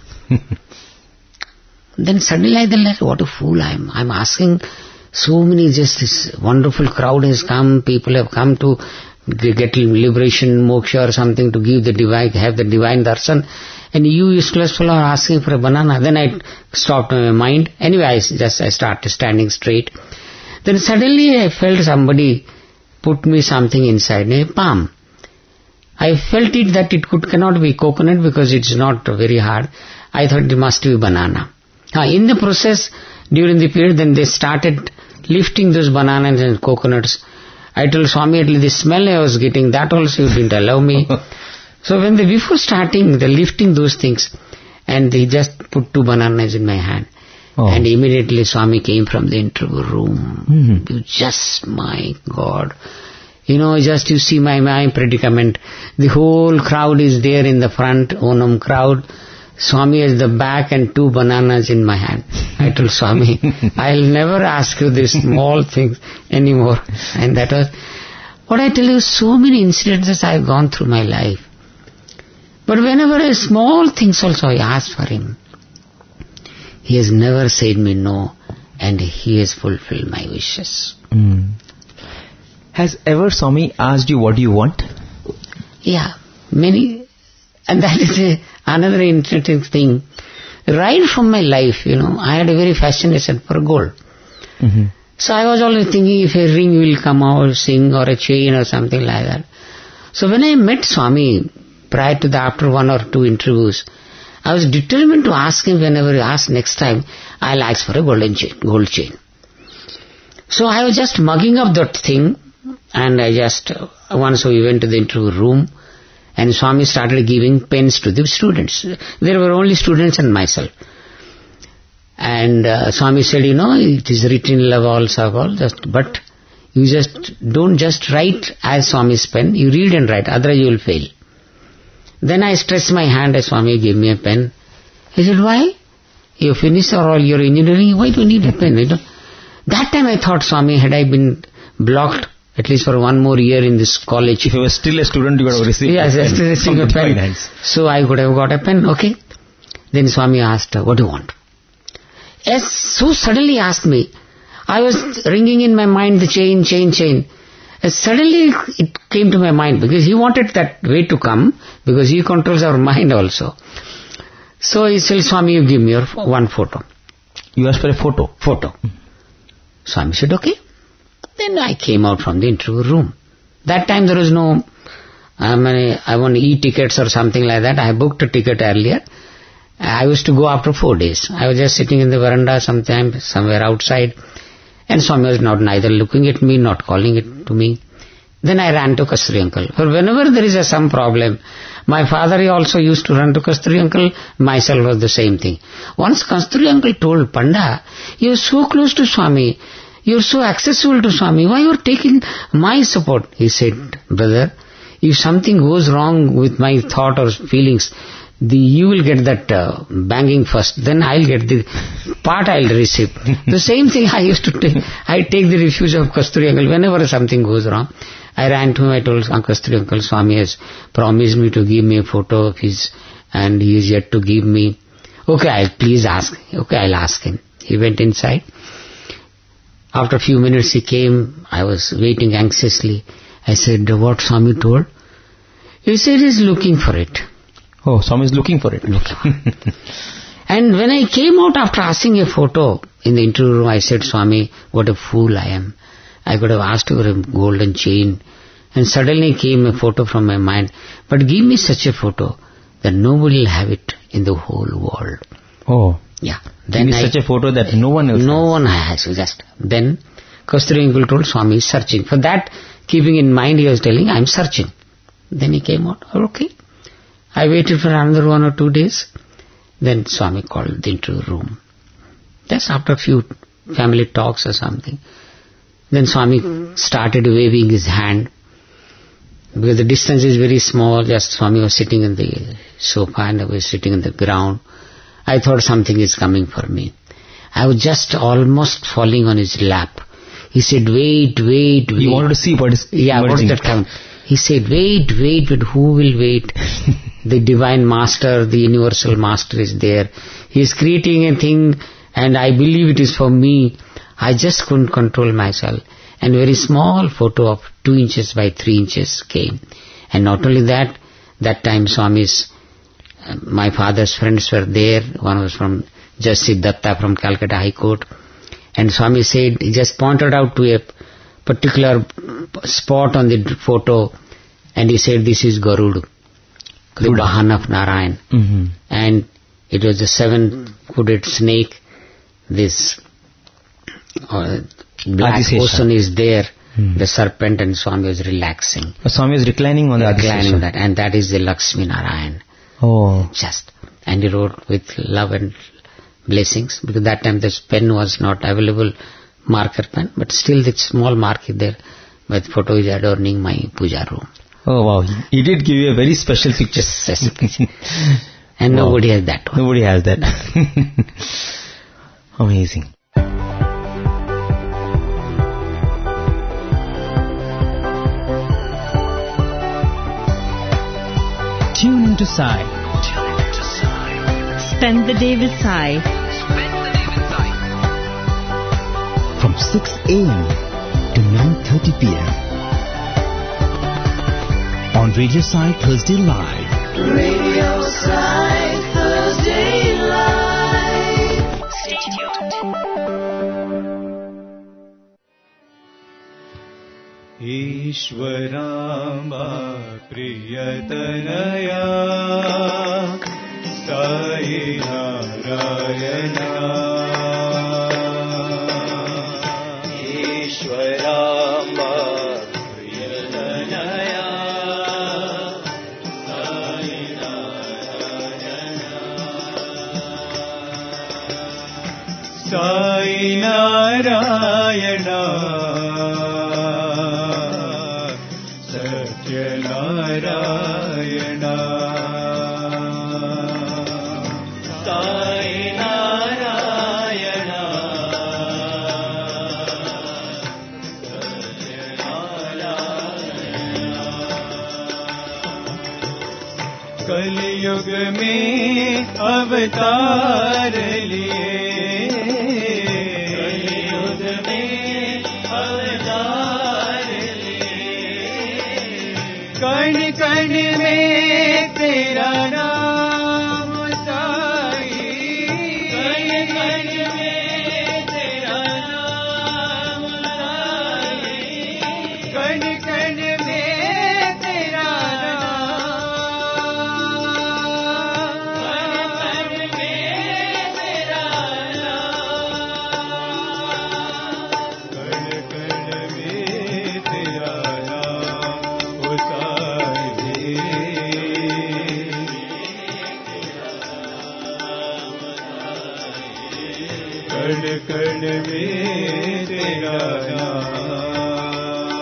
Then suddenly I realized, what a fool I am. I am asking. So many, just this wonderful crowd has come, people have come to get liberation, moksha or something to give the divine, have the divine darshan. And you useless fellow are asking for a banana. Then I stopped my mind. Anyway, I just I started standing straight. Then suddenly I felt somebody put me something inside, a palm. I felt it that it could cannot be coconut because it's not very hard. I thought it must be banana. Now, in the process, during the period, then they started lifting those bananas and coconuts. I told Swami, at least the smell I was getting, that also you didn't allow me. So when they, before starting, they lifting those things, and they just put two bananas in my hand. Oh. And immediately Swami came from the interview room. Mm-hmm. You just, my God. You know, just you see my, my predicament. The whole crowd is there in the front, Onam crowd. Swami is the back and two bananas in my hand. I told Swami, I'll never ask you these small things anymore. And that was, what I tell you, so many incidences I have gone through my life. But whenever a small things also I ask for him, he has never said me no, and he has fulfilled my wishes. Mm. Has ever Swami asked you what you want? Yeah, many, and that is a, another interesting thing. Right from my life, you know, I had a very fascination for gold. Mm-hmm. So I was always thinking if a ring will come out, sing, or a chain or something like that. So when I met Swami, prior to the, after one or two interviews, I was determined to ask him whenever he asked next time, I'll ask for a golden chain, gold chain. So I was just mugging up that thing, and I just, once we went to the interview room, and Swami started giving pens to the students. There were only students and myself. And uh, Swami said, you know, it is written in love all, all, just, but you just don't just write as Swami's pen, you read and write, otherwise you will fail. Then I stretched my hand as Swami gave me a pen. He said, why? You finished all your engineering, why do you need a pen? You know? That time I thought, Swami, had I been blocked at least for one more year in this college. If you were still a student, you would have received yes, a pen. Yes, from a the pen. Finance. So I could have got a pen, okay. Then Swami asked, what do you want? As so suddenly asked me, I was ringing in my mind the chain, chain, chain. And suddenly it came to my mind, because he wanted that way to come, because he controls our mind also. So he said, Swami, you give me your one photo. You asked for a photo? Photo. Swami said, okay. Then I came out from the interview room. That time there was no, I mean, I want e-tickets or something like that. I booked a ticket earlier. I used to go after four days. I was just sitting in the veranda sometime, somewhere outside. And Swami was not neither looking at me, not calling it to me. Then I ran to Kasturi uncle. For whenever there is a some problem, my father he also used to run to Kasturi uncle, myself was the same thing. Once Kasturi uncle told Panda, you are so close to Swami, you are so accessible to Swami, why you are taking my support? He said, brother, if something goes wrong with my thought or feelings, the, you will get that uh, banging first, then I'll get the part I'll receive. The same thing I used to take. I take the refuge of Kasturi uncle whenever something goes wrong. I ran to him, I told Kasturi uncle, Swami has promised me to give me a photo of his, and he is yet to give me. Okay, I'll please ask. Okay, I'll ask him. He went inside. After a few minutes he came. I was waiting anxiously. I said, what Swami told? He said he's looking for it. Oh, Swami is looking for it. And when I came out after asking a photo in the interview room, I said, Swami, what a fool I am. I could have asked for a golden chain. And suddenly came a photo from my mind. But give me such a photo that nobody will have it in the whole world. Oh. Yeah. Then give me I, such a photo that no one else No has. one has. Just then Kasturi uncle told Swami is searching. For that, keeping in mind, he was telling, I am searching. Then he came out. Okay. I waited for another one or two days. Then Swami called the interview room. Just after a few family talks or something. Then Swami mm-hmm. started waving his hand. Because the distance is very small. Just Swami was sitting in the sofa and I was sitting on the ground. I thought something is coming for me. I was just almost falling on his lap. He said, wait, wait, wait. You wanted to see what is Yeah, what's that count? He said, wait, wait, but who will wait? The divine master, the universal master is there. He is creating a thing and I believe it is for me. I just couldn't control myself. And very small photo of two inches by three inches came. And not only that, that time Swami's, uh, my father's friends were there. One was from Justice Datta from Calcutta High Court. And Swami said, he just pointed out to a particular spot on the photo and he said, this is Garuda, the Vahan of Narayan. Mm-hmm. And it was a seven-footed snake. This uh, black ocean is there, mm. the serpent, and Swami was relaxing. Oh, Swami was reclining on the Reclining on that, and that is the Lakshmi Narayan. Oh. Just. And he wrote with love and blessings, because that time this pen was not available, marker pen, but still the small mark is there, with photo is adorning my puja room. Oh wow, he did give you a very special picture. Special picture. And wow. Nobody has that one. Nobody has that. Amazing. Tune into Sai. Tune into Sai. Spend the day with Sai. Spend the day with Sai. From six a.m. to nine thirty p.m. on Radio Sai Thursday Live. Radio Sai Thursday Live. Stay tuned. Ishwaramba Priyatanaya Sai Narayana Ishwaramba Priyatanaya Sai Narayana Sai Narayana Narayana Sai Narayana कलयुग में अवतार लिए कलयुग में अवतार कण कण में तेरा नाम साई कण कण में तेरा नाम साई कण कण में तेरा नाम कण कण में तेरा नाम कण कण में तेरा नाम ओ साई कण कण में तेरा नाम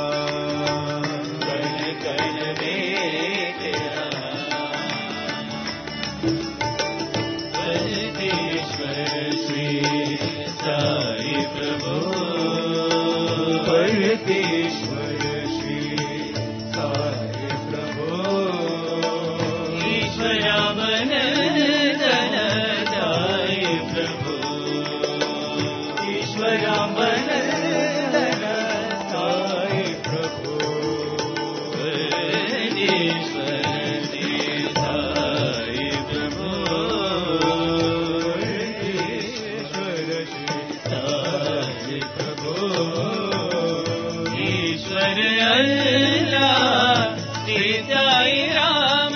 कण कण में तेरा परमेश्वर श्री साई प्रभु परमेश्वर श्री साई प्रभु ईश्वरा बन जन जाय प्रभु ईश्वरा बन जन जाय प्रभु ईश्वर श्री साई प्रभु ईश्वर श्री साई प्रभु ईश्वर अल्लाह श्री साई राम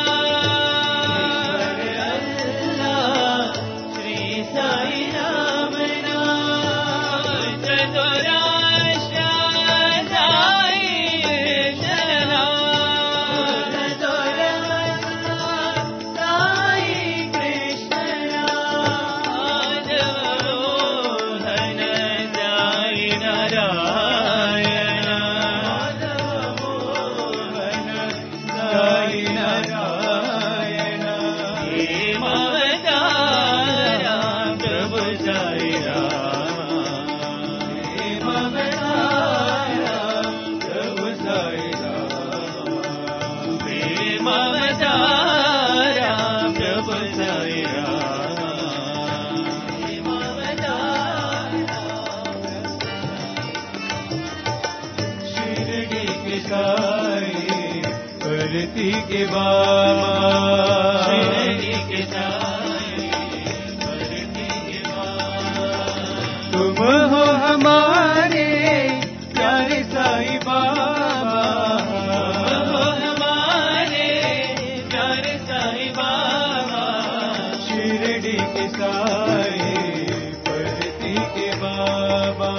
धरती के बाबा शिरडी के साई धरती के बाबा तुम हो हमारे प्यारे साई बाबा तुम हो हमारे प्यारे साई बाबा शिरडी के साई धरती के बाबा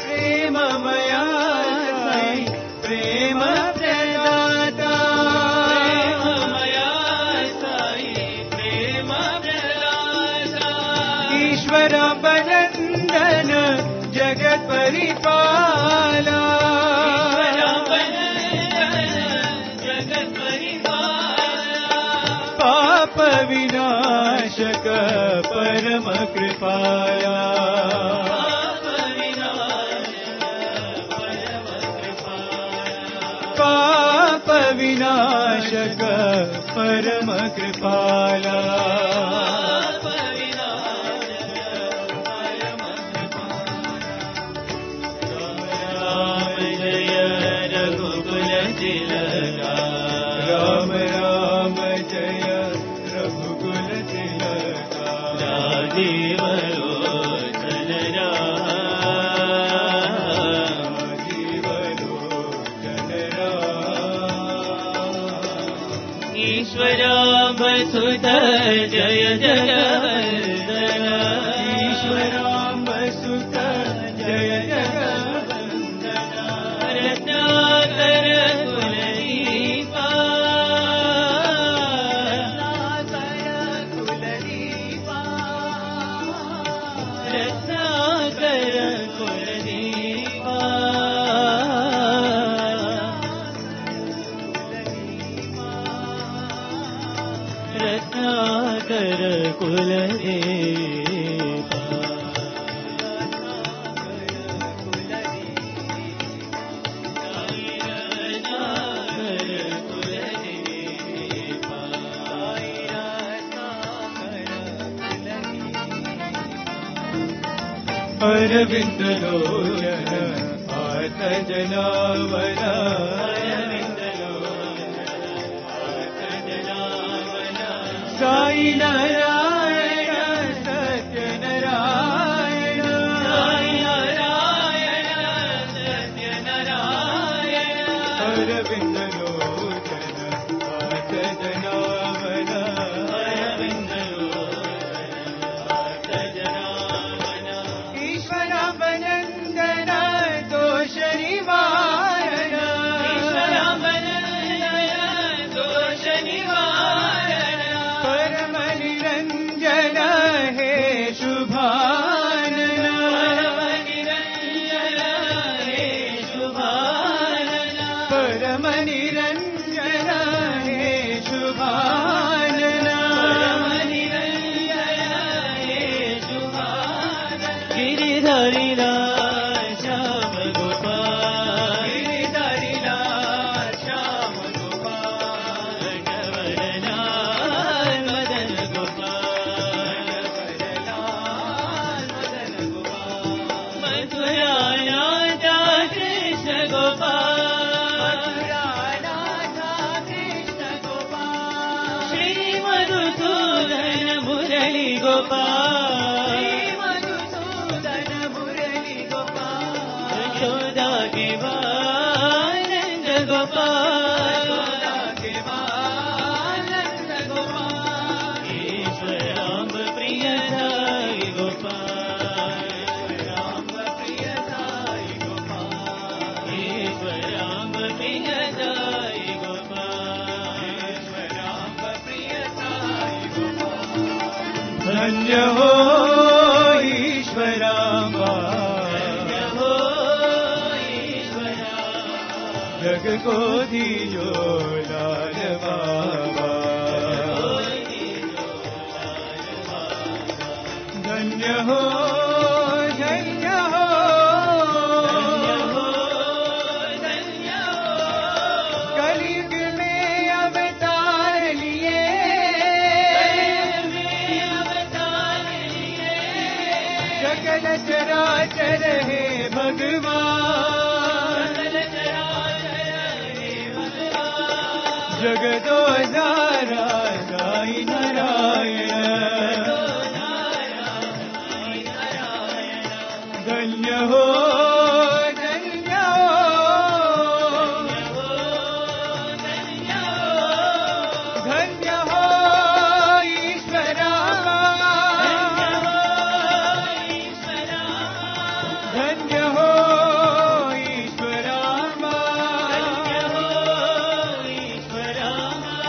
प्रेम प्रदाता परिपाला पाप विनाशक परम कृपाया पाप विनाशक परम कृपाला राम राम जय रघुकुल तिलका राजीव लोचन राजीव लोचन ईश्वरा वसुध जय जगवंदन ईश्वरा वसुध जय जगवंदन रत्नाकर कुलदीपा रत्नाकर कुलदीपा रत्नाकर कुलदीपा अरविंद लोचन आत जनावना अरविंद लोचन आत जनावना साई नारायण सत्य नारायण साई नारायण सत्य नारायण अरविंद लोचन आत जनावना अरविंद दोष निवारण दोष निवारण परम निरंजन हे शुभानन परम निरंजन हे शुभानन परम निरंजन हे शुभानन परम निरंजन हे शुभानन गिरिधरि धन्य हो ईश्वरामा जग को दियो लाल बाबा धन्य हो धन्य हो धन्य हो कलयुग में अवतार लिए सकल चराचर है भगवान जगतो सारा साई नारायण धन्य हो धन्य हो धन्य हो ईश्वरा धन्य हो ईश्वरा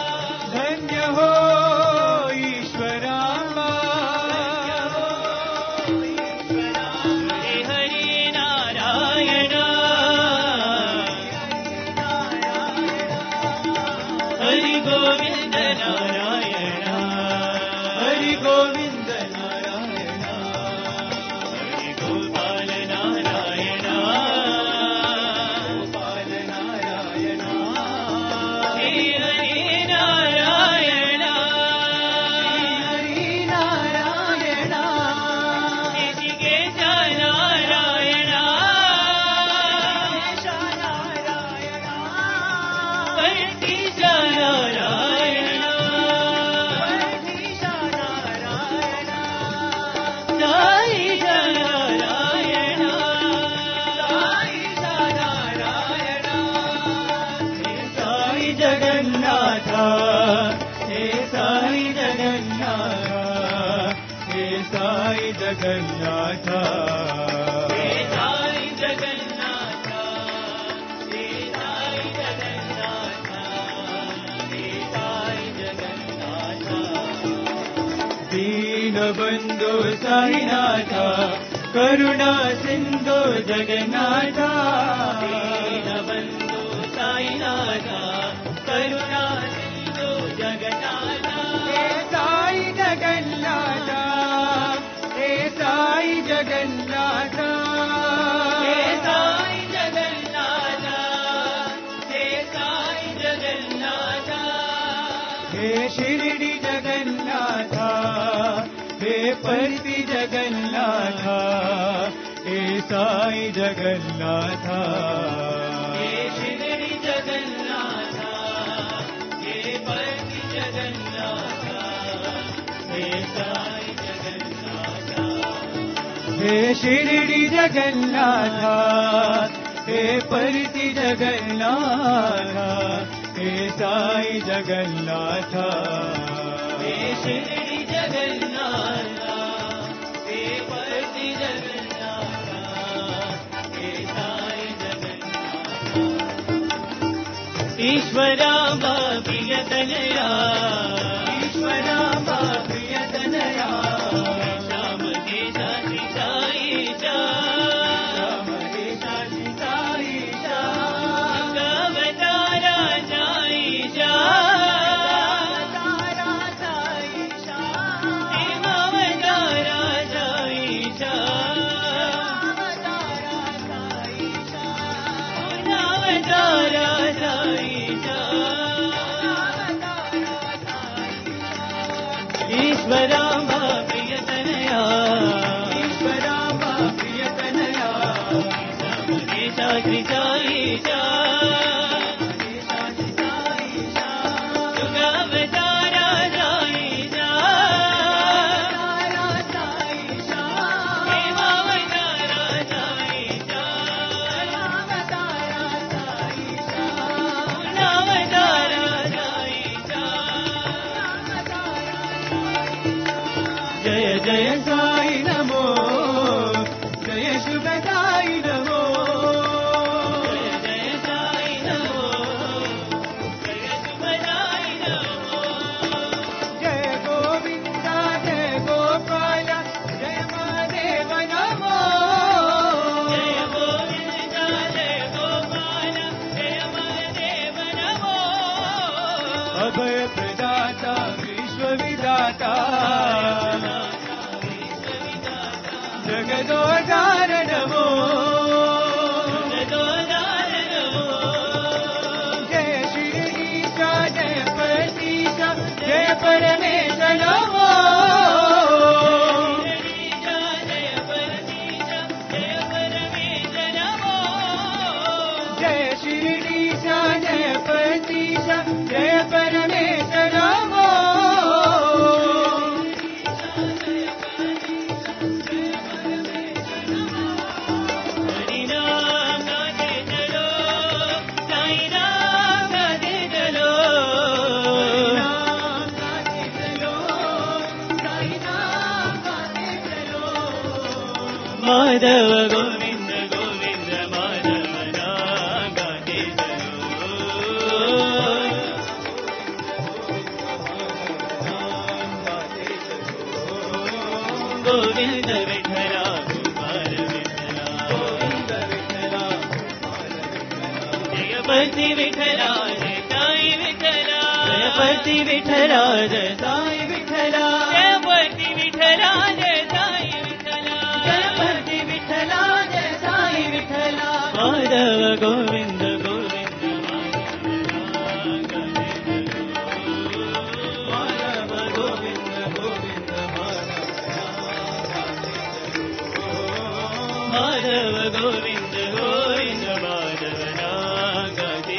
हे साई जगन्नाथ हे साई जगन्नाथ हे साई जगन्नाथ हे साई जगन्नाथ हे साई जगन्नाथ दीनबन्धु साईनाथ करुणा सिंधु जगन्नाथ दीनबन्धु साईनाथ करुणा सिंधु जगन्नाथ हे साई जगन्नाथ हे साई जगन्नाथ हे साई जगन्नाथ हे साई जगन्नाथ हे शिरडी जगन्नाथ हे परती जगन्नाथ हे साई जगन्नाथ हे शिरडी जगन्नाथ हे परती जगन्नाथ हे साई जगन्नाथ हे शिरडी जगन्नाथ हे परती जगन्नाथ हे साई जगन्नाथ हे शिरडी जगन्नाथ हे परती जगन्नाथ हे साई जगन्नाथ ईश्वरा मा प्रियतनया ईश्वरा मा प्रियतनया श्याम देशाची साईचा श्याम देशाची साईचा गवतारा साईचा ईश्वरा मा प्रियतनया ईश्वरा मा प्रियतनया देशाची साईचा देशाची साईचा युगावतारा साईचा साईचा हेमावतारा साईचा हेमावतारा साईचा नावतारा साईचा जय जय साई नमो जय शुभ साई नमो जय जय साई नमो जय शुभ साई नमो जय गोविंद जय गोपाल जय महादेव नमो जय गोविंद जय गोपाल जय महादेव नमो अभय प्रदाता विश्व विदाता जगदोद्धार नमो जगदोद्धार नमो जय शिरडीचा जय परतीचा जय परमेश नमो शिरडीचा जय परतीचा जय परमेश नमो जय शिरडीचा जय परतीचा जय परमेश नमो माधव गोविंद गोविंद माधव नाम गाते चलो गोविंद विठला कुमार विठला गोविंद विठला जयपति विठला जय साई विठला जयपति विठला जय साई विठला जयपति विठला जय साई विठला जयपति विठला जय साई विठला माधव गोविंद गोविंद माधव गोविंद गोविंद माधव गोविंद गोविंद माधव गाते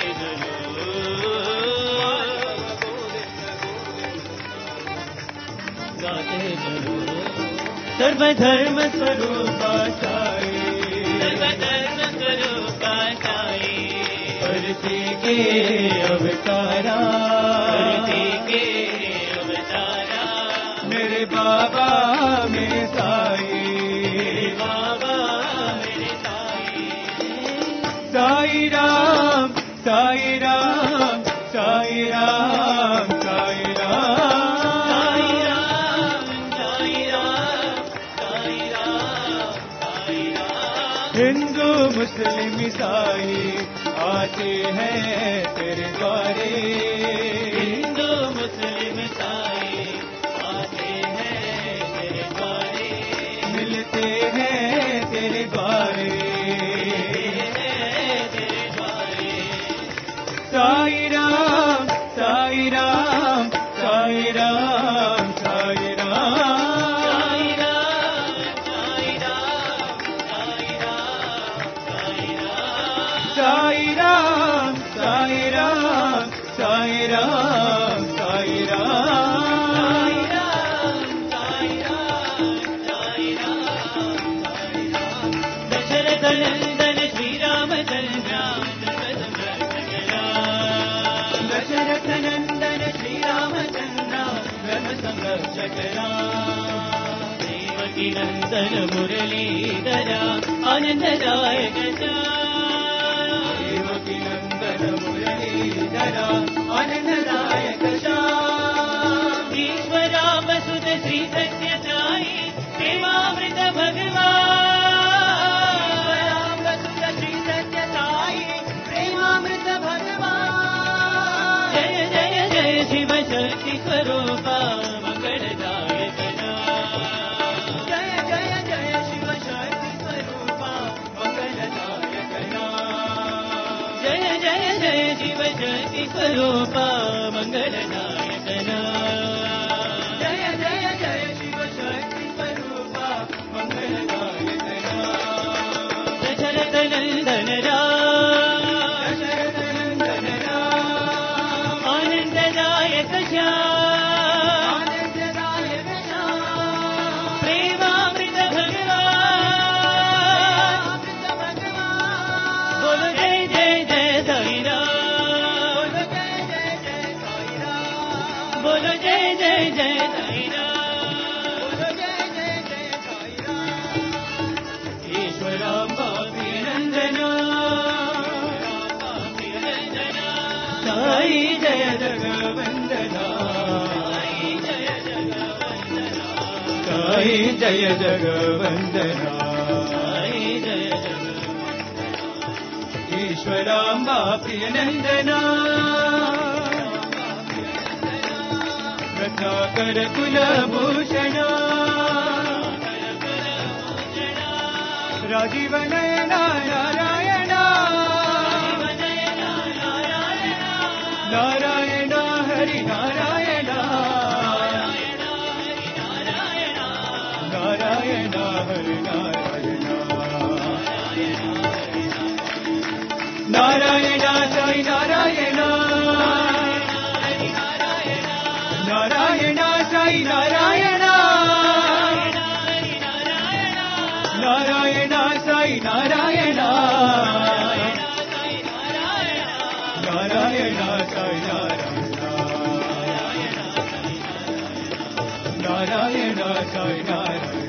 गाते सर्वधर्म स्वरूपा साई सर्वधर्म स्वरूपा साई परती के अवतारा बाबा मेरे साई, बाबा मेरे साई। साई राम साई राम साई राम साई राम साई राम साई राम साई राम। हिंदू मुस्लिम ईसाई आते हैं तेरे द्वारे, हिंदू मुस्लिम ईसाई आते हैं तेरे द्वारे, मिलते हैं तेरे द्वारे, तेरे द्वारे। साई राम साई राम साई राम साई राम साई राम साई राम साई राम साई राम साई राम साई राम साई राम साई राम साई राम साई राम साई राम। दशरथ नंदन श्री रामचंद्र दशरथ नंदन श्री रामचंद्र धर्म संरक्षक देवकी नंदन मुरलीधरा आनंददायक देवकी नंदन मुरलीधरा आनंददायक ईश्वरा वसुध श्री सत्य साई प्रेमामृत भगवान, वसुध श्री सत्य साई प्रेमामृत भगवान। जय जय जय शिव शक्ति स्वरूपा मंगलदायक जय जय जय शिव शक्ति स्वरूपा मंगलदायक जय जय जय शिव शक्ति स्वरूपा मंगलदायक जय जय जय शिव शक्ति स्वरूपा मंगलदायक। दशरथ नंदन राम दशरथ नंदन राम आनंददायक श्याम आनंददायक श्याम प्रेमामृत भगवान भगवान। बोलो जय जय जय साई राम, बोलो जय जय जय साई राम, बोलो जय जय जय साई राम। ईश्वरांबा प्रियनंदना साई जय जगवंदना साई जय जगवंदना साई जय जगवंदना। ईश्वरांबा प्रियनंदना रत्नाकर कुलभूषण राजीव नयना नारायण नारायण हरि नारायण नारायण हरि नारायण नारायण साई नारायण नारायण साई नारायण नारायण साई नारायण नारायण साई नारायण नारायण साई नारायण